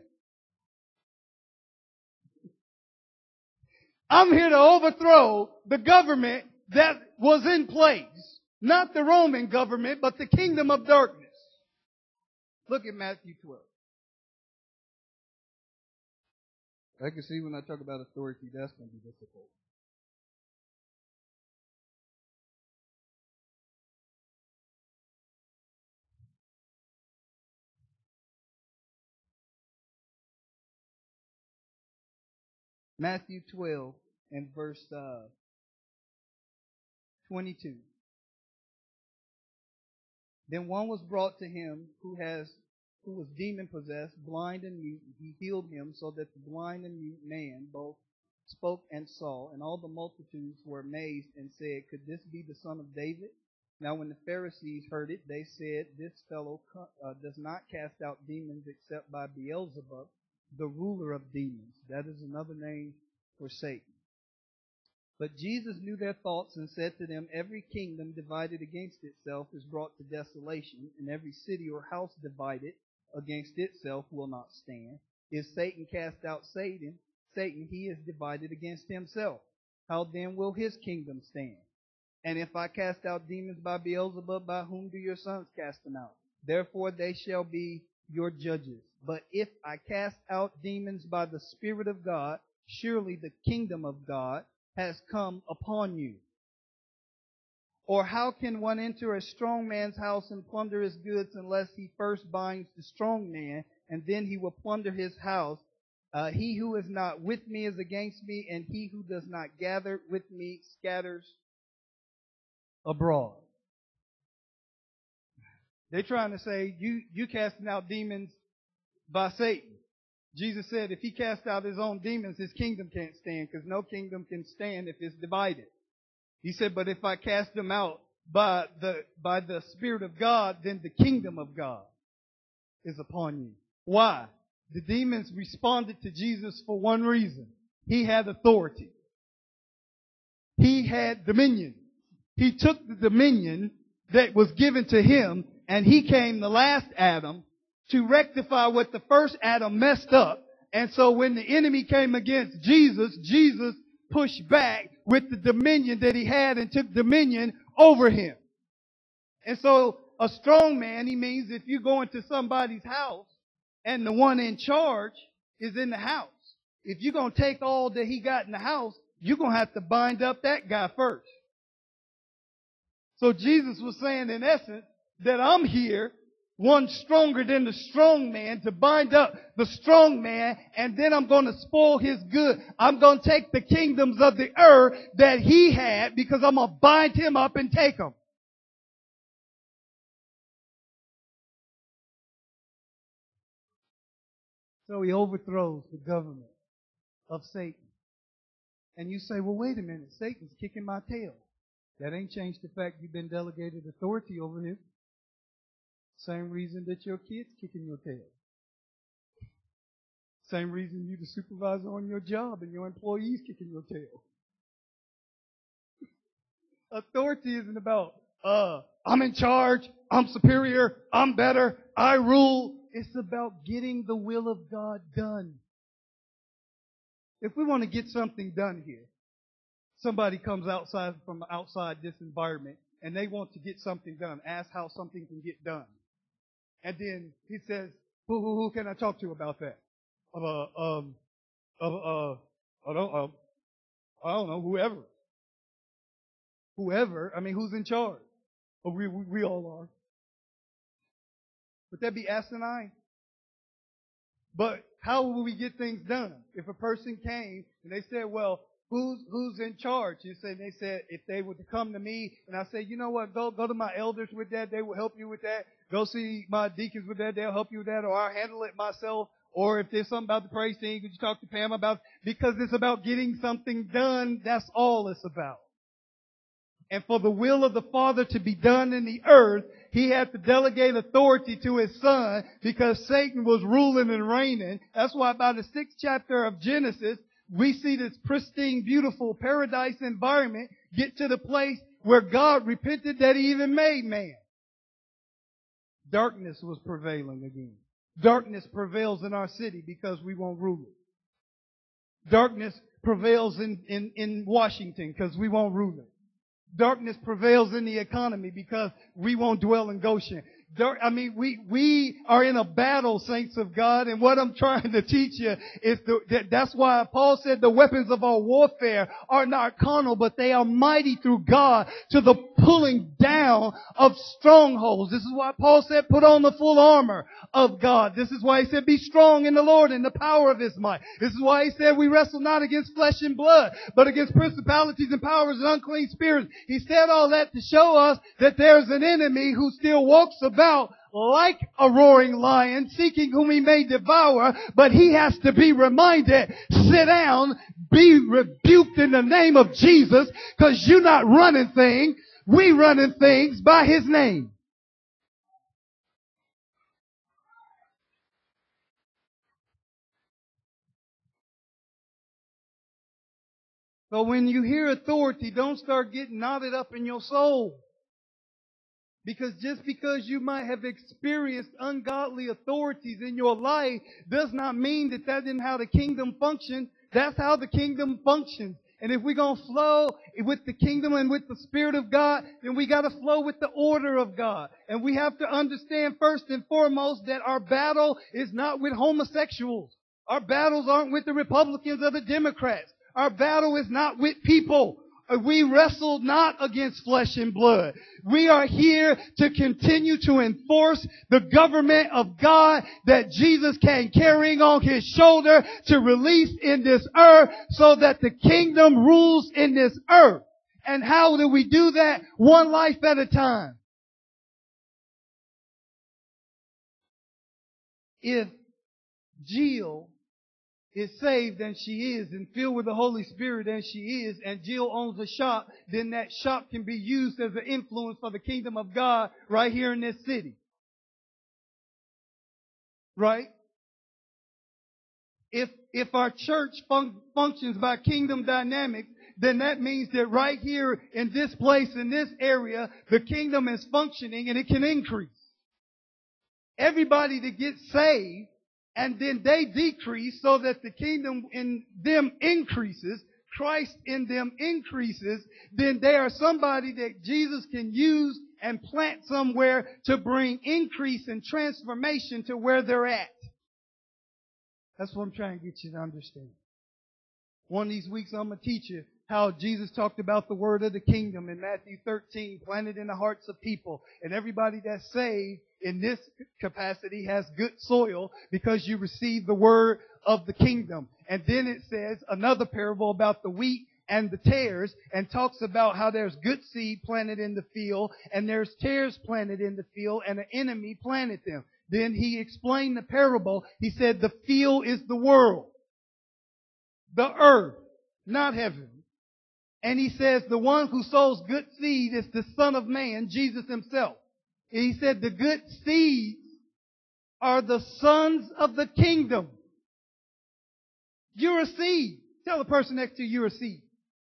I'm here to overthrow the government that was in place. Not the Roman government, but the kingdom of darkness. Look at Matthew 12. I can see when I talk about authority, that's going to be difficult. Matthew 12 and verse 22. Then one was brought to him who was demon possessed, blind and mute. He healed him so that the blind and mute man both spoke and saw. And all the multitudes were amazed and said, "Could this be the Son of David?" Now when the Pharisees heard it, they said, "This fellow does not cast out demons except by Beelzebub, the ruler of demons." That is another name for Satan. But Jesus knew their thoughts and said to them, "Every kingdom divided against itself is brought to desolation, and every city or house divided against itself will not stand. If Satan cast out Satan, he is divided against himself. How then will his kingdom stand? And if I cast out demons by Beelzebub, by whom do your sons cast them out? Therefore they shall be your judges. But if I cast out demons by the Spirit of God, surely the kingdom of God has come upon you. Or how can one enter a strong man's house and plunder his goods unless he first binds the strong man, and then he will plunder his house? He who is not with me is against me, and he who does not gather with me scatters abroad. They're trying to say, you casting out demons by Satan. Jesus said if he casts out his own demons, his kingdom can't stand, because no kingdom can stand if it's divided. He said, but if I cast them out by the Spirit of God, then the kingdom of God is upon you. Why? The demons responded to Jesus for one reason. He had authority. He had dominion. He took the dominion that was given to him, and he came, the last Adam, to rectify what the first Adam messed up. And so when the enemy came against Jesus, Jesus pushed back with the dominion that he had and took dominion over him. And so a strong man, he means if you go into somebody's house and the one in charge is in the house, if you're going to take all that he got in the house, you're going to have to bind up that guy first. So Jesus was saying in essence that I'm here, one stronger than the strong man, to bind up the strong man, and then I'm going to spoil his good. I'm going to take the kingdoms of the earth that he had, because I'm going to bind him up and take them. So he overthrows the government of Satan. And you say, well, wait a minute, Satan's kicking my tail. That ain't changed the fact you've been delegated authority over him. Same reason that your kid's kicking your tail. Same reason you the supervisor on your job and your employees kicking your tail. Authority isn't about, I'm in charge, I'm superior, I'm better, I rule. It's about getting the will of God done. If we want to get something done here, somebody comes from outside this environment and they want to get something done. Ask how something can get done. And then he says, who can I talk to about that? I don't know, whoever. Whoever, I mean, who's in charge? Oh, we all are. Would that be asinine? But how will we get things done? If a person came and they said, well, who's in charge? They said, if they were to come to me and I say, you know what, go to my elders with that, they will help you with that. Go see my deacons with that, they'll help you with that, or I'll handle it myself. Or if there's something about the praise team, could you talk to Pam about, because it's about getting something done, that's all it's about. And for the will of the Father to be done in the earth, He had to delegate authority to His Son because Satan was ruling and reigning. That's why by the 6th chapter of Genesis, we see this pristine, beautiful paradise environment get to the place where God repented that He even made man. Darkness was prevailing again. Darkness prevails in our city because we won't rule it. Darkness prevails in Washington because we won't rule it. Darkness prevails in the economy because we won't dwell in Goshen. We are in a battle, saints of God, and what I'm trying to teach you is that's why Paul said the weapons of our warfare are not carnal, but they are mighty through God to the pulling down of strongholds. This is why Paul said put on the full armor of God. This is why he said be strong in the Lord and the power of His might. This is why he said we wrestle not against flesh and blood, but against principalities and powers and unclean spirits. He said all that to show us that there's an enemy who still walks about like a roaring lion, seeking whom he may devour, but he has to be reminded, sit down, be rebuked in the name of Jesus, because you're not running things, we running things by His name. So when you hear authority, don't start getting knotted up in your soul. Because just because you might have experienced ungodly authorities in your life does not mean that isn't how the kingdom functions. That's how the kingdom functions. And if we're going to flow with the kingdom and with the Spirit of God, then we got to flow with the order of God. And we have to understand first and foremost that our battle is not with homosexuals. Our battles aren't with the Republicans or the Democrats. Our battle is not with people. We wrestle not against flesh and blood. We are here to continue to enforce the government of God that Jesus came carrying on His shoulder to release in this earth so that the kingdom rules in this earth. And how do we do that? One life at a time. If Jill is saved and she is, and filled with the Holy Spirit and she is, and Jill owns a shop, then that shop can be used as an influence for the kingdom of God right here in this city. Right? If our church functions by kingdom dynamics, then that means that right here in this place, in this area, the kingdom is functioning and it can increase. Everybody that gets saved, and then they decrease so that the kingdom in them increases, Christ in them increases, then they are somebody that Jesus can use and plant somewhere to bring increase and transformation to where they're at. That's what I'm trying to get you to understand. One of these weeks I'm going to teach you how Jesus talked about the word of the kingdom in Matthew 13, planted in the hearts of people. And everybody that's saved in this capacity has good soil because you receive the word of the kingdom. And then it says another parable about the wheat and the tares, and talks about how there's good seed planted in the field and there's tares planted in the field and an enemy planted them. Then he explained the parable. He said the field is the world, the earth, not heaven. And he says the one who sows good seed is the Son of Man, Jesus Himself. He said the good seeds are the sons of the kingdom. You're a seed. Tell the person next to you, you're a seed.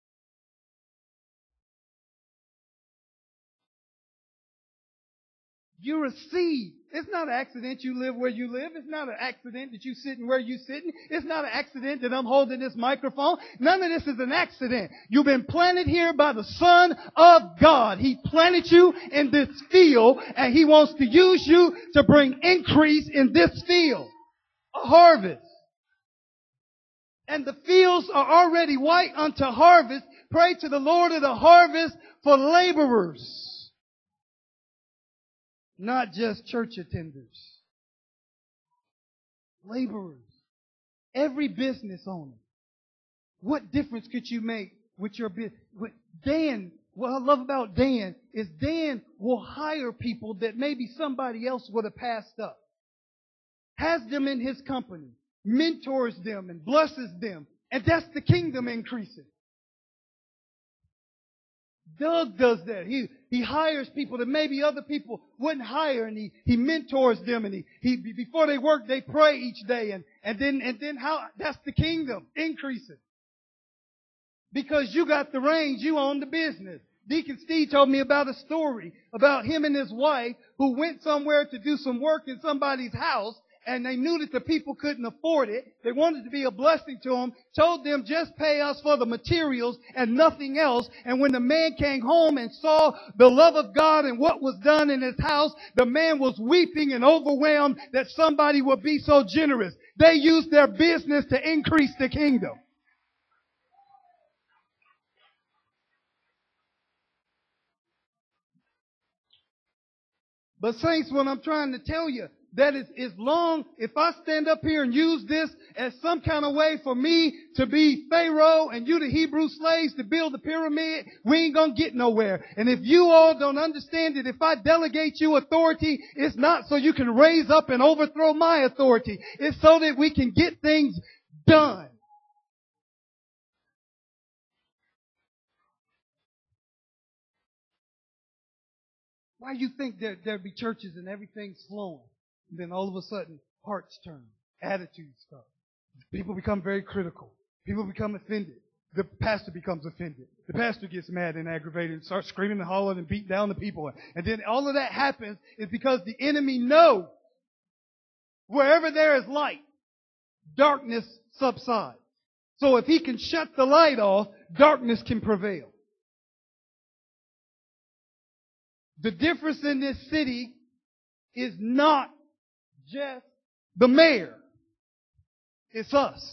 You're a seed. It's not an accident you live where you live. It's not an accident that you're sitting where you're sitting. It's not an accident that I'm holding this microphone. None of this is an accident. You've been planted here by the Son of God. He planted you in this field, and He wants to use you to bring increase in this field. A harvest. And the fields are already white unto harvest. Pray to the Lord of the harvest for laborers. Not just church attenders. Laborers. Every business owner. What difference could you make with your business? Dan, what I love about Dan is Dan will hire people that maybe somebody else would have passed up. Has them in his company. Mentors them and blesses them. And that's the kingdom increasing. Doug does that. He hires people that maybe other people wouldn't hire, and he mentors them, and he before they work they pray each day, and then how that's the kingdom increasing. Because you got the range, you own the business. Deacon Steve told me about a story about him and his wife who went somewhere to do some work in somebody's house, and they knew that the people couldn't afford it. They wanted to be a blessing to them, told them just pay us for the materials and nothing else. And when the man came home and saw the love of God and what was done in his house, the man was weeping and overwhelmed that somebody would be so generous. They used their business to increase the kingdom. But saints, what I'm trying to tell you, that is long, if I stand up here and use this as some kind of way for me to be Pharaoh and you the Hebrew slaves to build the pyramid, we ain't gonna get nowhere. And if you all don't understand that if I delegate you authority, it's not so you can raise up and overthrow my authority. It's so that we can get things done. Why you think there'd be churches and everything's flowing? And then all of a sudden, hearts turn, attitudes start. People become very critical. People become offended. The pastor becomes offended. The pastor gets mad and aggravated and starts screaming and hollering and beating down the people. And then all of that happens is because the enemy knows wherever there is light, darkness subsides. So if he can shut the light off, darkness can prevail. The difference in this city is not just the mayor. It's us.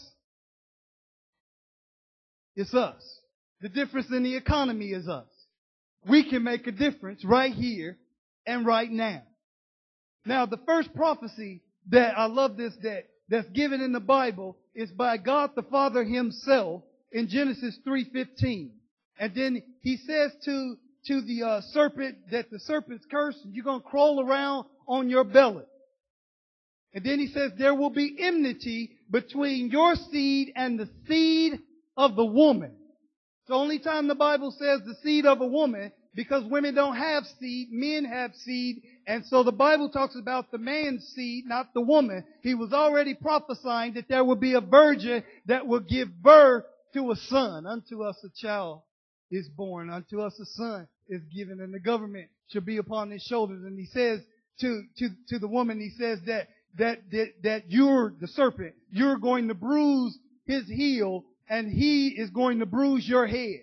It's us. The difference in the economy is us. We can make a difference right here and right now. Now, the first prophecy that I love that's given in the Bible is by God the Father Himself in Genesis 3:15. And then He says to the serpent that the serpent's cursed and you're going to crawl around on your belly. And then He says there will be enmity between your seed and the seed of the woman. It's the only time the Bible says the seed of a woman because women don't have seed, men have seed. And so the Bible talks about the man's seed, not the woman. He was already prophesying that there would be a virgin that will give birth to a son. Unto us a child is born, unto us a son is given, and the government shall be upon his shoulders. And He says to the woman, He says that you're the serpent, you're going to bruise his heel, and he is going to bruise your head.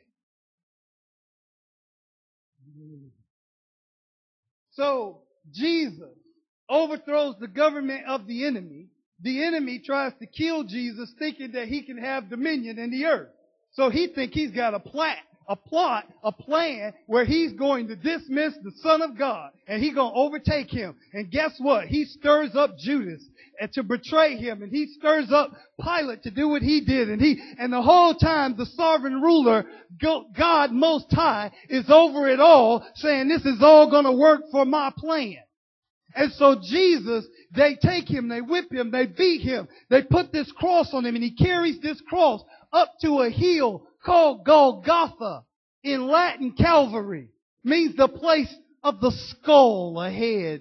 So Jesus overthrows the government of the enemy. The enemy tries to kill Jesus thinking that he can have dominion in the earth. So he thinks he's got a plot, a plan where he's going to dismiss the Son of God and he's going to overtake Him. And guess what? He stirs up Judas and to betray Him, and he stirs up Pilate to do what he did. And the whole time the sovereign ruler, God Most High, is over it all, saying this is all going to work for my plan. And so Jesus, they take Him, they whip Him, they beat Him, they put this cross on Him, and He carries this cross up to a hill called Golgotha. In Latin, Calvary means the place of the skull ahead.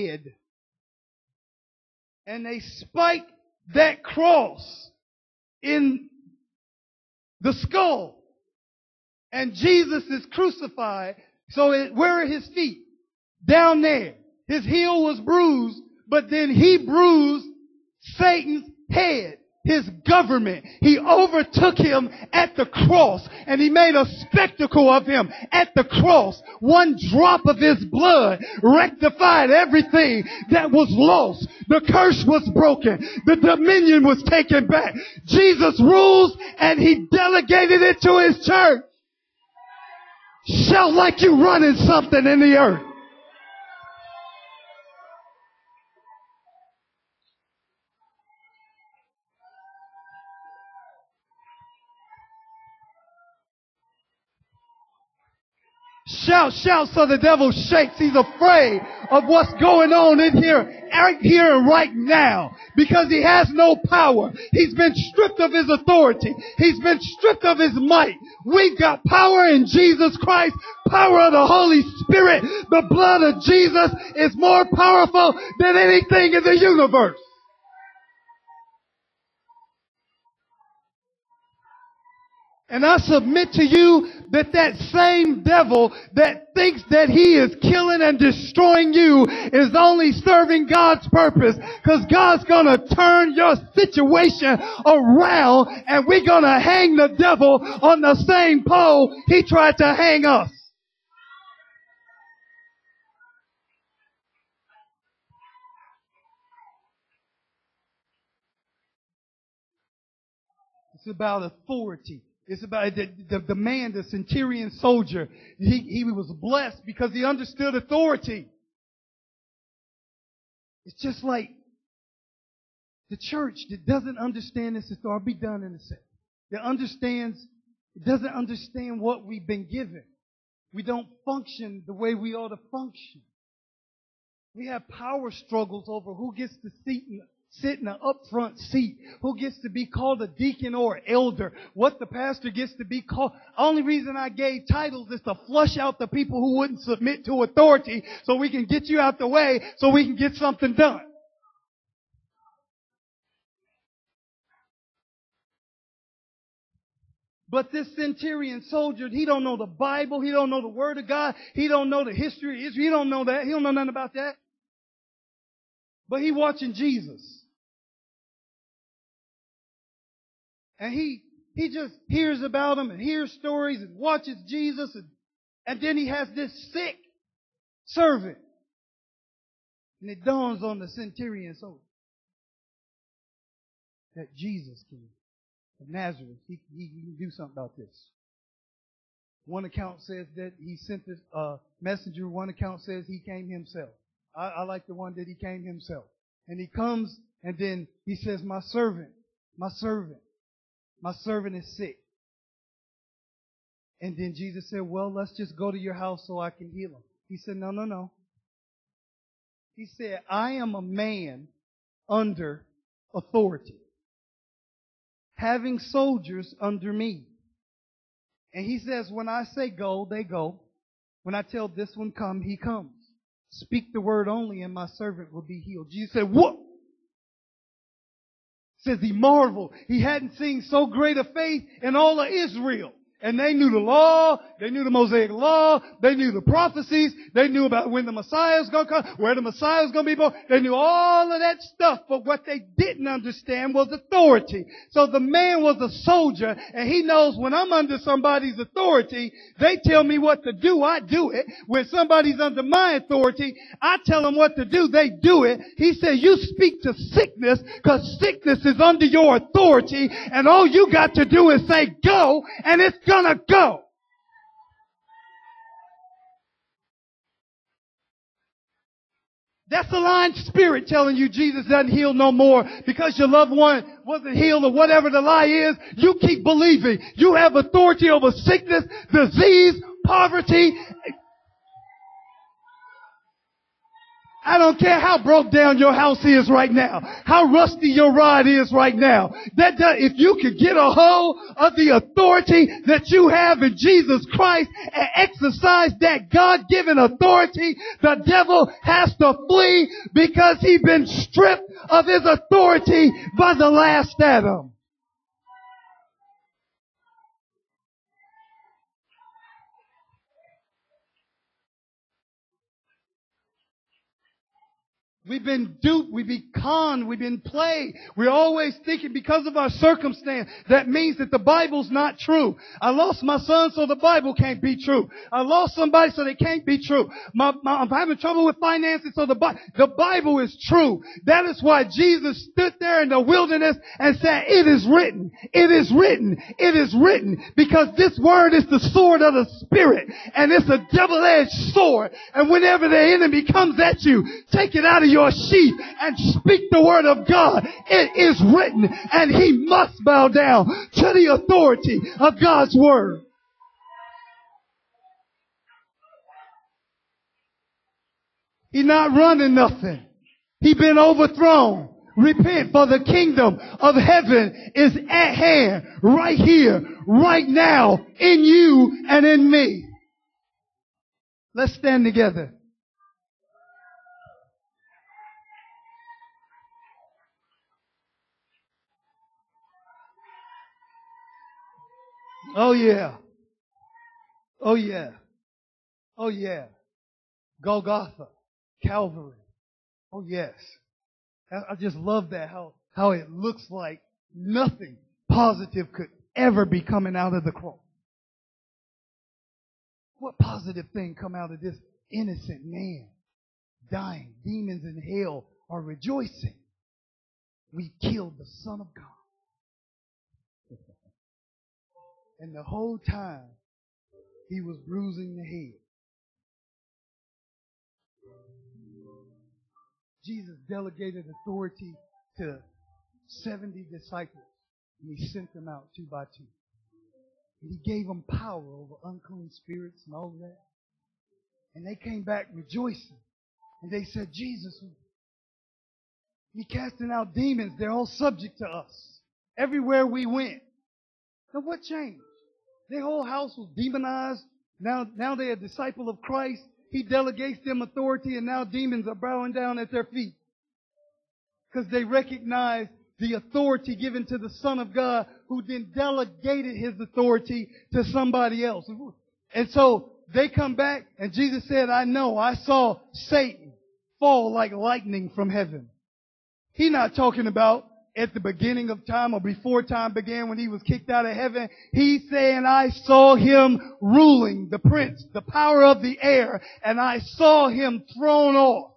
And they spike that cross in the skull. And Jesus is crucified. So where are his feet? Down there. His heel was bruised, but then he bruised Satan's head, his government. He overtook him at the cross, and he made a spectacle of him at the cross. One drop of his blood rectified everything that was lost. The curse was broken. The dominion was taken back. Jesus rules, and he delegated it to his church. Shout like you running something in the earth. Shout, shout so the devil shakes. He's afraid of what's going on in here, right here and right now, because he has no power. He's been stripped of his authority. He's been stripped of his might. We've got power in Jesus Christ, power of the Holy Spirit. The blood of Jesus is more powerful than anything in the universe. And I submit to you that that same devil that thinks that he is killing and destroying you is only serving God's purpose, because God's going to turn your situation around, and we're going to hang the devil on the same pole he tried to hang us. It's about authority. It's about the man, the centurion soldier. He was blessed because he understood authority. It's just like the church that doesn't understand this authority. I'll be done in a second. It doesn't understand what we've been given. We don't function the way we ought to function. We have power struggles over who gets to sit in an upfront seat, who gets to be called a deacon or elder, what the pastor gets to be called. Only reason I gave titles is to flush out the people who wouldn't submit to authority, so we can get you out the way so we can get something done. But this centurion soldier, he don't know the Bible, he don't know the Word of God, he don't know the history of Israel, he don't know that, he don't know nothing about that. But he watching Jesus. And he just hears about him and hears stories and watches Jesus, and then he has this sick servant. And it dawns on the centurion soldier that Jesus of Nazareth, he can do something about this. One account says that he sent this messenger. One account says he came himself. I like the one that he came himself. And he comes, and then he says, my servant is sick. And then Jesus said, well, let's just go to your house so I can heal him. He said, no. He said, I am a man under authority, having soldiers under me. And he says, when I say go, they go. When I tell this one come, he comes. Speak the word only, and my servant will be healed. Jesus said, what? Says he marveled. He hadn't seen so great a faith in all of Israel. And they knew the law, they knew the Mosaic law, they knew the prophecies, they knew about when the Messiah is going to come, where the Messiah is going to be born. They knew all of that stuff, but what they didn't understand was authority. So the man was a soldier, and he knows when I'm under somebody's authority, they tell me what to do, I do it. When somebody's under my authority, I tell them what to do, they do it. He said, you speak to sickness, because sickness is under your authority, and all you got to do is say go, and it's gonna go. That's the lying spirit telling you Jesus doesn't heal no more because your loved one wasn't healed or whatever the lie is. You keep believing. You have authority over sickness, disease, poverty. I don't care how broke down your house is right now, how rusty your rod is right now. If you could get a hold of the authority that you have in Jesus Christ and exercise that God-given authority, the devil has to flee because he's been stripped of his authority by the last Adam. We've been duped, we've been conned, we've been played. We're always thinking because of our circumstance, that means that the Bible's not true. I lost my son, so the Bible can't be true. I lost somebody, so they can't be true. I'm having trouble with finances, so the Bible is true. That is why Jesus stood there in the wilderness and said, it is written, it is written, it is written. Because this word is the sword of the Spirit, and it's a double-edged sword. And whenever the enemy comes at you, take it out of your sheath and speak the word of God. It is written, and he must bow down to the authority of God's word. He's not running nothing. He's been overthrown. Repent, for the kingdom of heaven is at hand, right here, right now, in you and in me. Let's stand together. Oh yeah. Oh yeah. Oh yeah. Golgotha. Calvary. Oh yes. I just love that, how it looks like nothing positive could ever be coming out of the cross. What positive thing come out of this innocent man dying? Demons in hell are rejoicing. We killed the Son of God. And the whole time, he was bruising the head. Jesus delegated authority to 70 disciples, and he sent them out 2 by 2. And he gave them power over unclean spirits and all of that. And they came back rejoicing. And they said, Jesus, we casting out demons. They're all subject to us. Everywhere we went. Now what changed? Their whole house was demonized. Now they're a disciple of Christ. He delegates them authority, and now demons are bowing down at their feet. Because they recognize the authority given to the Son of God, who then delegated his authority to somebody else. And so they come back, and Jesus said, I saw Satan fall like lightning from heaven. He's not talking about at the beginning of time or before time began when he was kicked out of heaven. He's saying, I saw him ruling the prince, the power of the air, and I saw him thrown off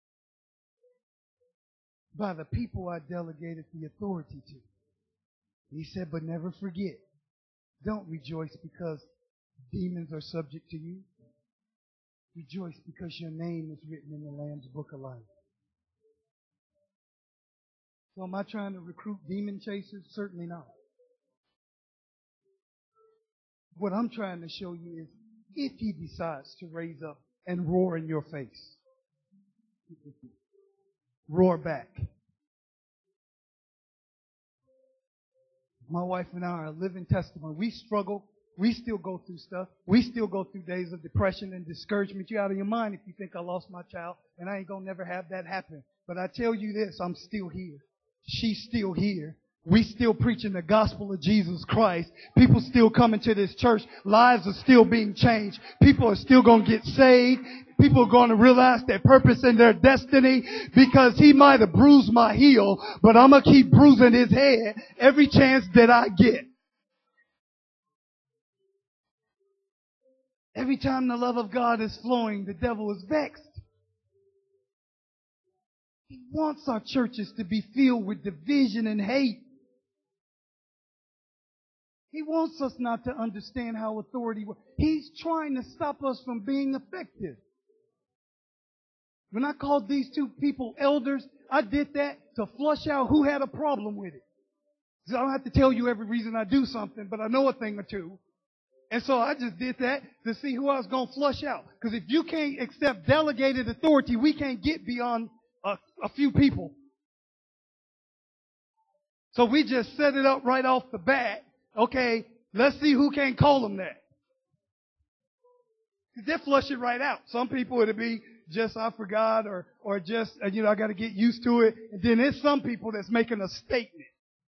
by the people I delegated the authority to. He said, but never forget, don't rejoice because demons are subject to you. Rejoice because your name is written in the Lamb's Book of Life. So am I trying to recruit demon chasers? Certainly not. What I'm trying to show you is if he decides to raise up and roar in your face, roar back. My wife and I are a living testimony. We struggle. We still go through stuff. We still go through days of depression and discouragement. You're out of your mind if you think I lost my child, and I ain't gonna never have that happen. But I tell you this, I'm still here. She's still here. We still preaching the gospel of Jesus Christ. People still coming to this church. Lives are still being changed. People are still going to get saved. People are going to realize their purpose and their destiny, because he might have bruised my heel, but I'm going to keep bruising his head every chance that I get. Every time the love of God is flowing, the devil is vexed. He wants our churches to be filled with division and hate. He wants us not to understand how authority works. He's trying to stop us from being effective. When I called these 2 people elders, I did that to flush out who had a problem with it. So I don't have to tell you every reason I do something, but I know a thing or two. And so I just did that to see who I was going to flush out. Because if you can't accept delegated authority, we can't get beyond a few people. So we just set it up right off the bat. Okay, let's see who can't call them that. They flush it right out. Some people it'll be just I forgot or just, I got to get used to it. And then there's some people that's making a statement.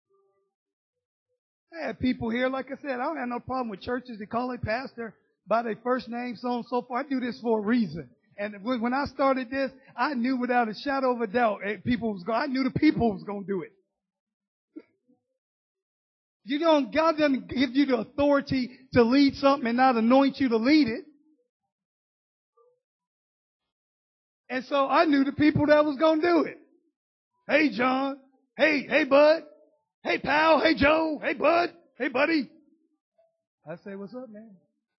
I had people here, like I said, I don't have no problem with churches that call a pastor by their first name, so on and so forth. I do this for a reason. And when I started this, I knew without a shadow of a doubt I knew the people was going to do it. God doesn't give you the authority to lead something and not anoint you to lead it. And so I knew the people that was going to do it. Hey, John. Hey, Bud. Hey, pal. Hey, Joe. Hey, Bud. Hey, buddy. I say, what's up, man?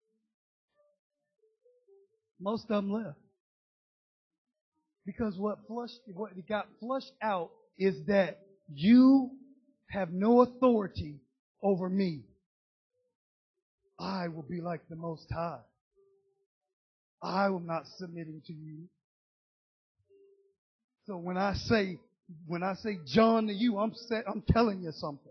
Most of them left. Because what got flushed out is that you have no authority over me. I will be like the Most High. I am not submitting to you. So when I say John to you, I'm telling you something.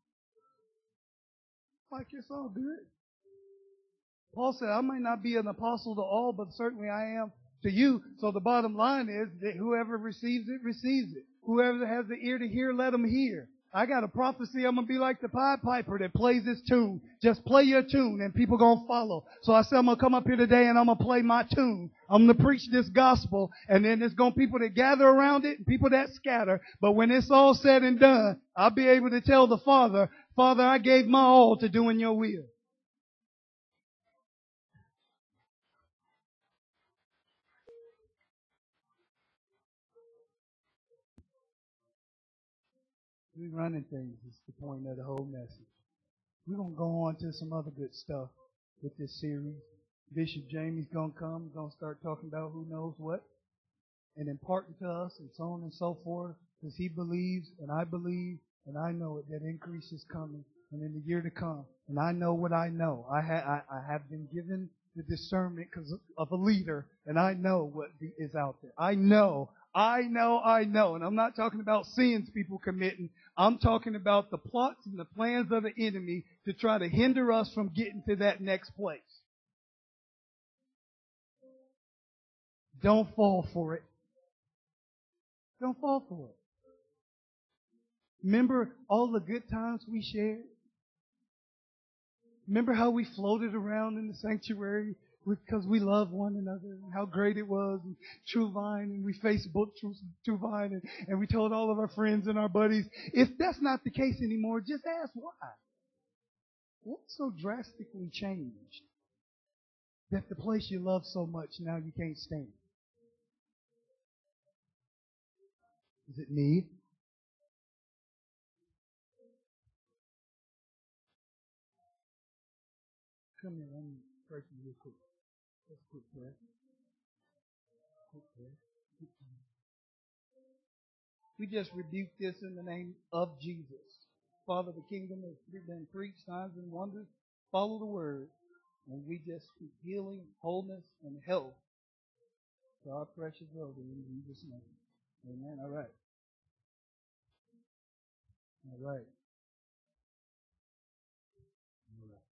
Like it's all good. Paul said, I might not be an apostle to all, but certainly I am to you. So the bottom line is that whoever receives it, receives it. Whoever has the ear to hear, let them hear. I got a prophecy. I'm going to be like the Pied Piper that plays his tune. Just play your tune and people going to follow. So I said, I'm going to come up here today and I'm going to play my tune. I'm going to preach this gospel, and then there's going to be people that gather around it and people that scatter. But when it's all said and done, I'll be able to tell the Father, Father, I gave my all to doing your will. We're running things. It's the point of the whole message. We're going to go on to some other good stuff with this series. Bishop Jamie's going to come, going to start talking about who knows what and imparting to us and so on and so forth, because he believes and I believe and I know it, that increase is coming and in the year to come. And I know what I know. I have been given the discernment because of a leader, and I know what is out there. I know. And I'm not talking about sins people committing. I'm talking about the plots and the plans of the enemy to try to hinder us from getting to that next place. Don't fall for it. Don't fall for it. Remember all the good times we shared? Remember how we floated around in the sanctuary because we loved one another and how great it was, and True Vine, and we Facebooked True Vine, and we told all of our friends and our buddies. If that's not the case anymore, just ask why. What's so drastically changed that the place you love so much now you can't stand? Is it me? Come here, let me pray for you real quick. Let's quick prayer. Quick prayer. We just rebuke this in the name of Jesus. Father, the kingdom has been preached, signs and wonders. Follow the word. And we just speak healing, wholeness, and health to our precious brother in Jesus' name. Amen. All right. All right. All right.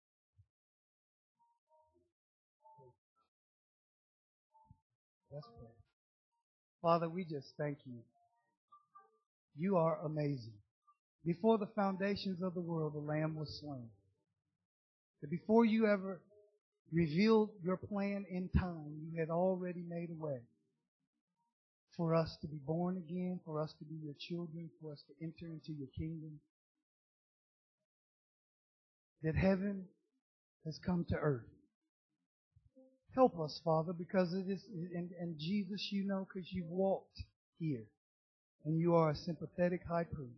Let's pray. Father, we just thank you. You are amazing. Before the foundations of the world, the Lamb was slain. That before you ever revealed your plan in time, you had already made a way for us to be born again, for us to be your children, for us to enter into your kingdom. That heaven has come to earth. Help us, Father, because it is, and Jesus, you know, because you walked here, and you are a sympathetic high priest.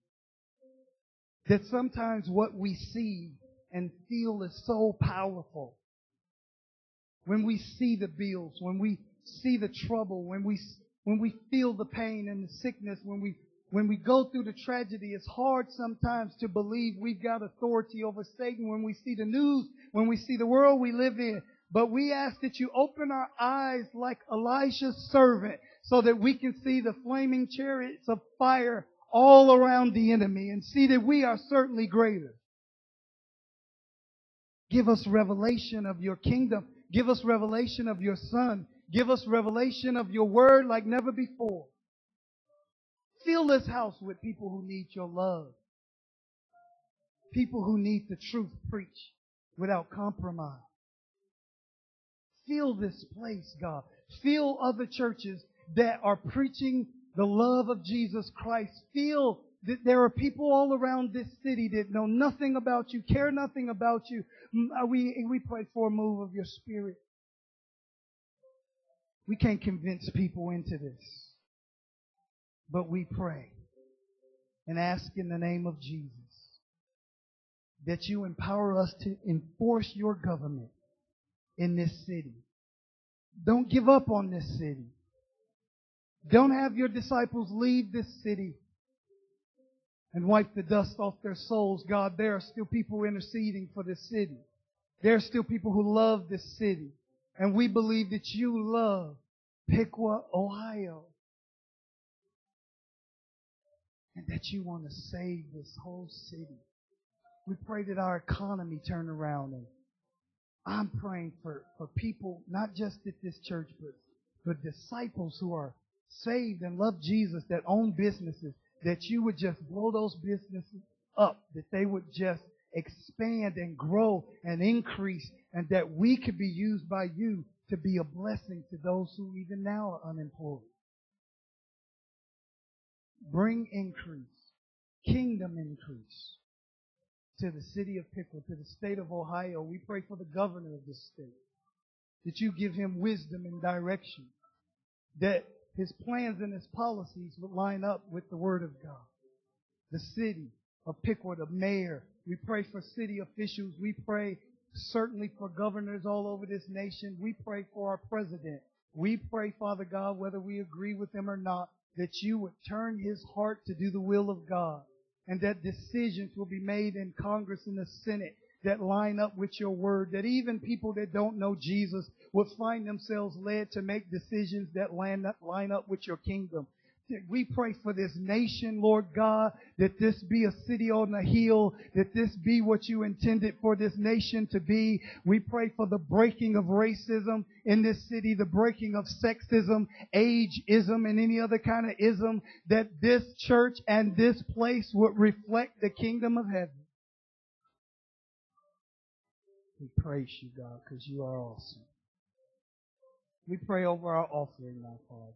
That sometimes what we see and feel is so powerful. When we see the bills, when we see the trouble, when we feel the pain and the sickness, when we go through the tragedy, it's hard sometimes to believe we've got authority over Satan when we see the news when we see the world we live in. But we ask that you open our eyes like Elisha's servant so that we can see the flaming chariots of fire all around the enemy and see that we are certainly greater. Give us revelation of your kingdom. Give us revelation of your Son. Give us revelation of your word like never before. Fill this house with people who need your love. People who need the truth preached without compromise. Fill this place, God. Fill other churches that are preaching the love of Jesus Christ. Fill that there are people all around this city that know nothing about you, care nothing about you. We pray for a move of your Spirit. We can't convince people into this, but we pray and ask in the name of Jesus that you empower us to enforce your government in this city. Don't give up on this city. Don't have your disciples leave this city and wipe the dust off their souls. God, there are still people interceding for this city. There are still people who love this city. And we believe that you love Piqua, Ohio. And that you want to save this whole city. We pray that our economy turn around. And I'm praying for people, not just at this church, but disciples who are saved and love Jesus, that own businesses, that you would just blow those businesses up, that they would just expand and grow and increase, and that we could be used by you to be a blessing to those who even now are unemployed. Bring increase, kingdom increase to the city of Piqua, to the state of Ohio. We pray for the governor of this state, that you give him wisdom and direction, that his plans and his policies would line up with the Word of God. The city of Piqua, the mayor. We pray for city officials. We pray certainly for governors all over this nation. We pray for our president. We pray, Father God, whether we agree with him or not, that you would turn his heart to do the will of God, and that decisions will be made in Congress and the Senate that line up with your word, that even people that don't know Jesus would find themselves led to make decisions that line up with your kingdom. We pray for this nation, Lord God, that this be a city on a hill, that this be what you intended for this nation to be. We pray for the breaking of racism in this city, the breaking of sexism, ageism, and any other kind of ism, that this church and this place would reflect the kingdom of heaven. We praise you, God, because you are awesome. We pray over our offering now, Father.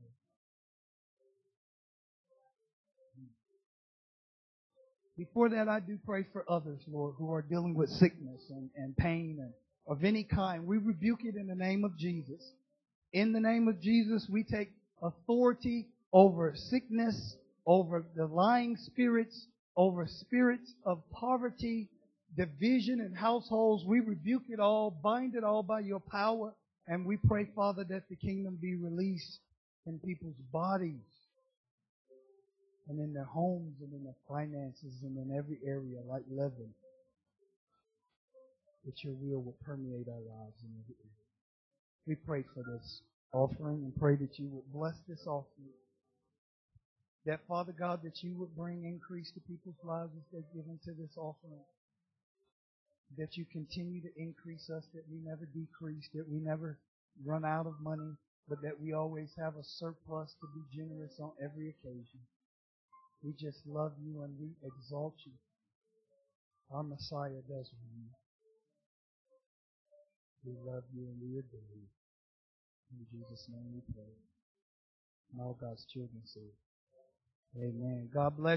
Before that, I do pray for others, Lord, who are dealing with sickness and pain and of any kind. We rebuke it in the name of Jesus. In the name of Jesus, we take authority over sickness, over the lying spirits, over spirits of poverty, division in households. We rebuke it all, bind it all by your power, and we pray, Father, that the kingdom be released in people's bodies, and in their homes, and in their finances, and in every area like leaven, that your will will permeate our lives in every area. We pray for this offering and pray that you would bless this offering. That, Father God, that you would bring increase to people's lives as they give into this offering. That you continue to increase us, that we never decrease, that we never run out of money, but that we always have a surplus to be generous on every occasion. We just love you and we exalt you. Our Messiah does reign. We love you and we adore you. In Jesus' name we pray. And all God's children say, amen. God bless you.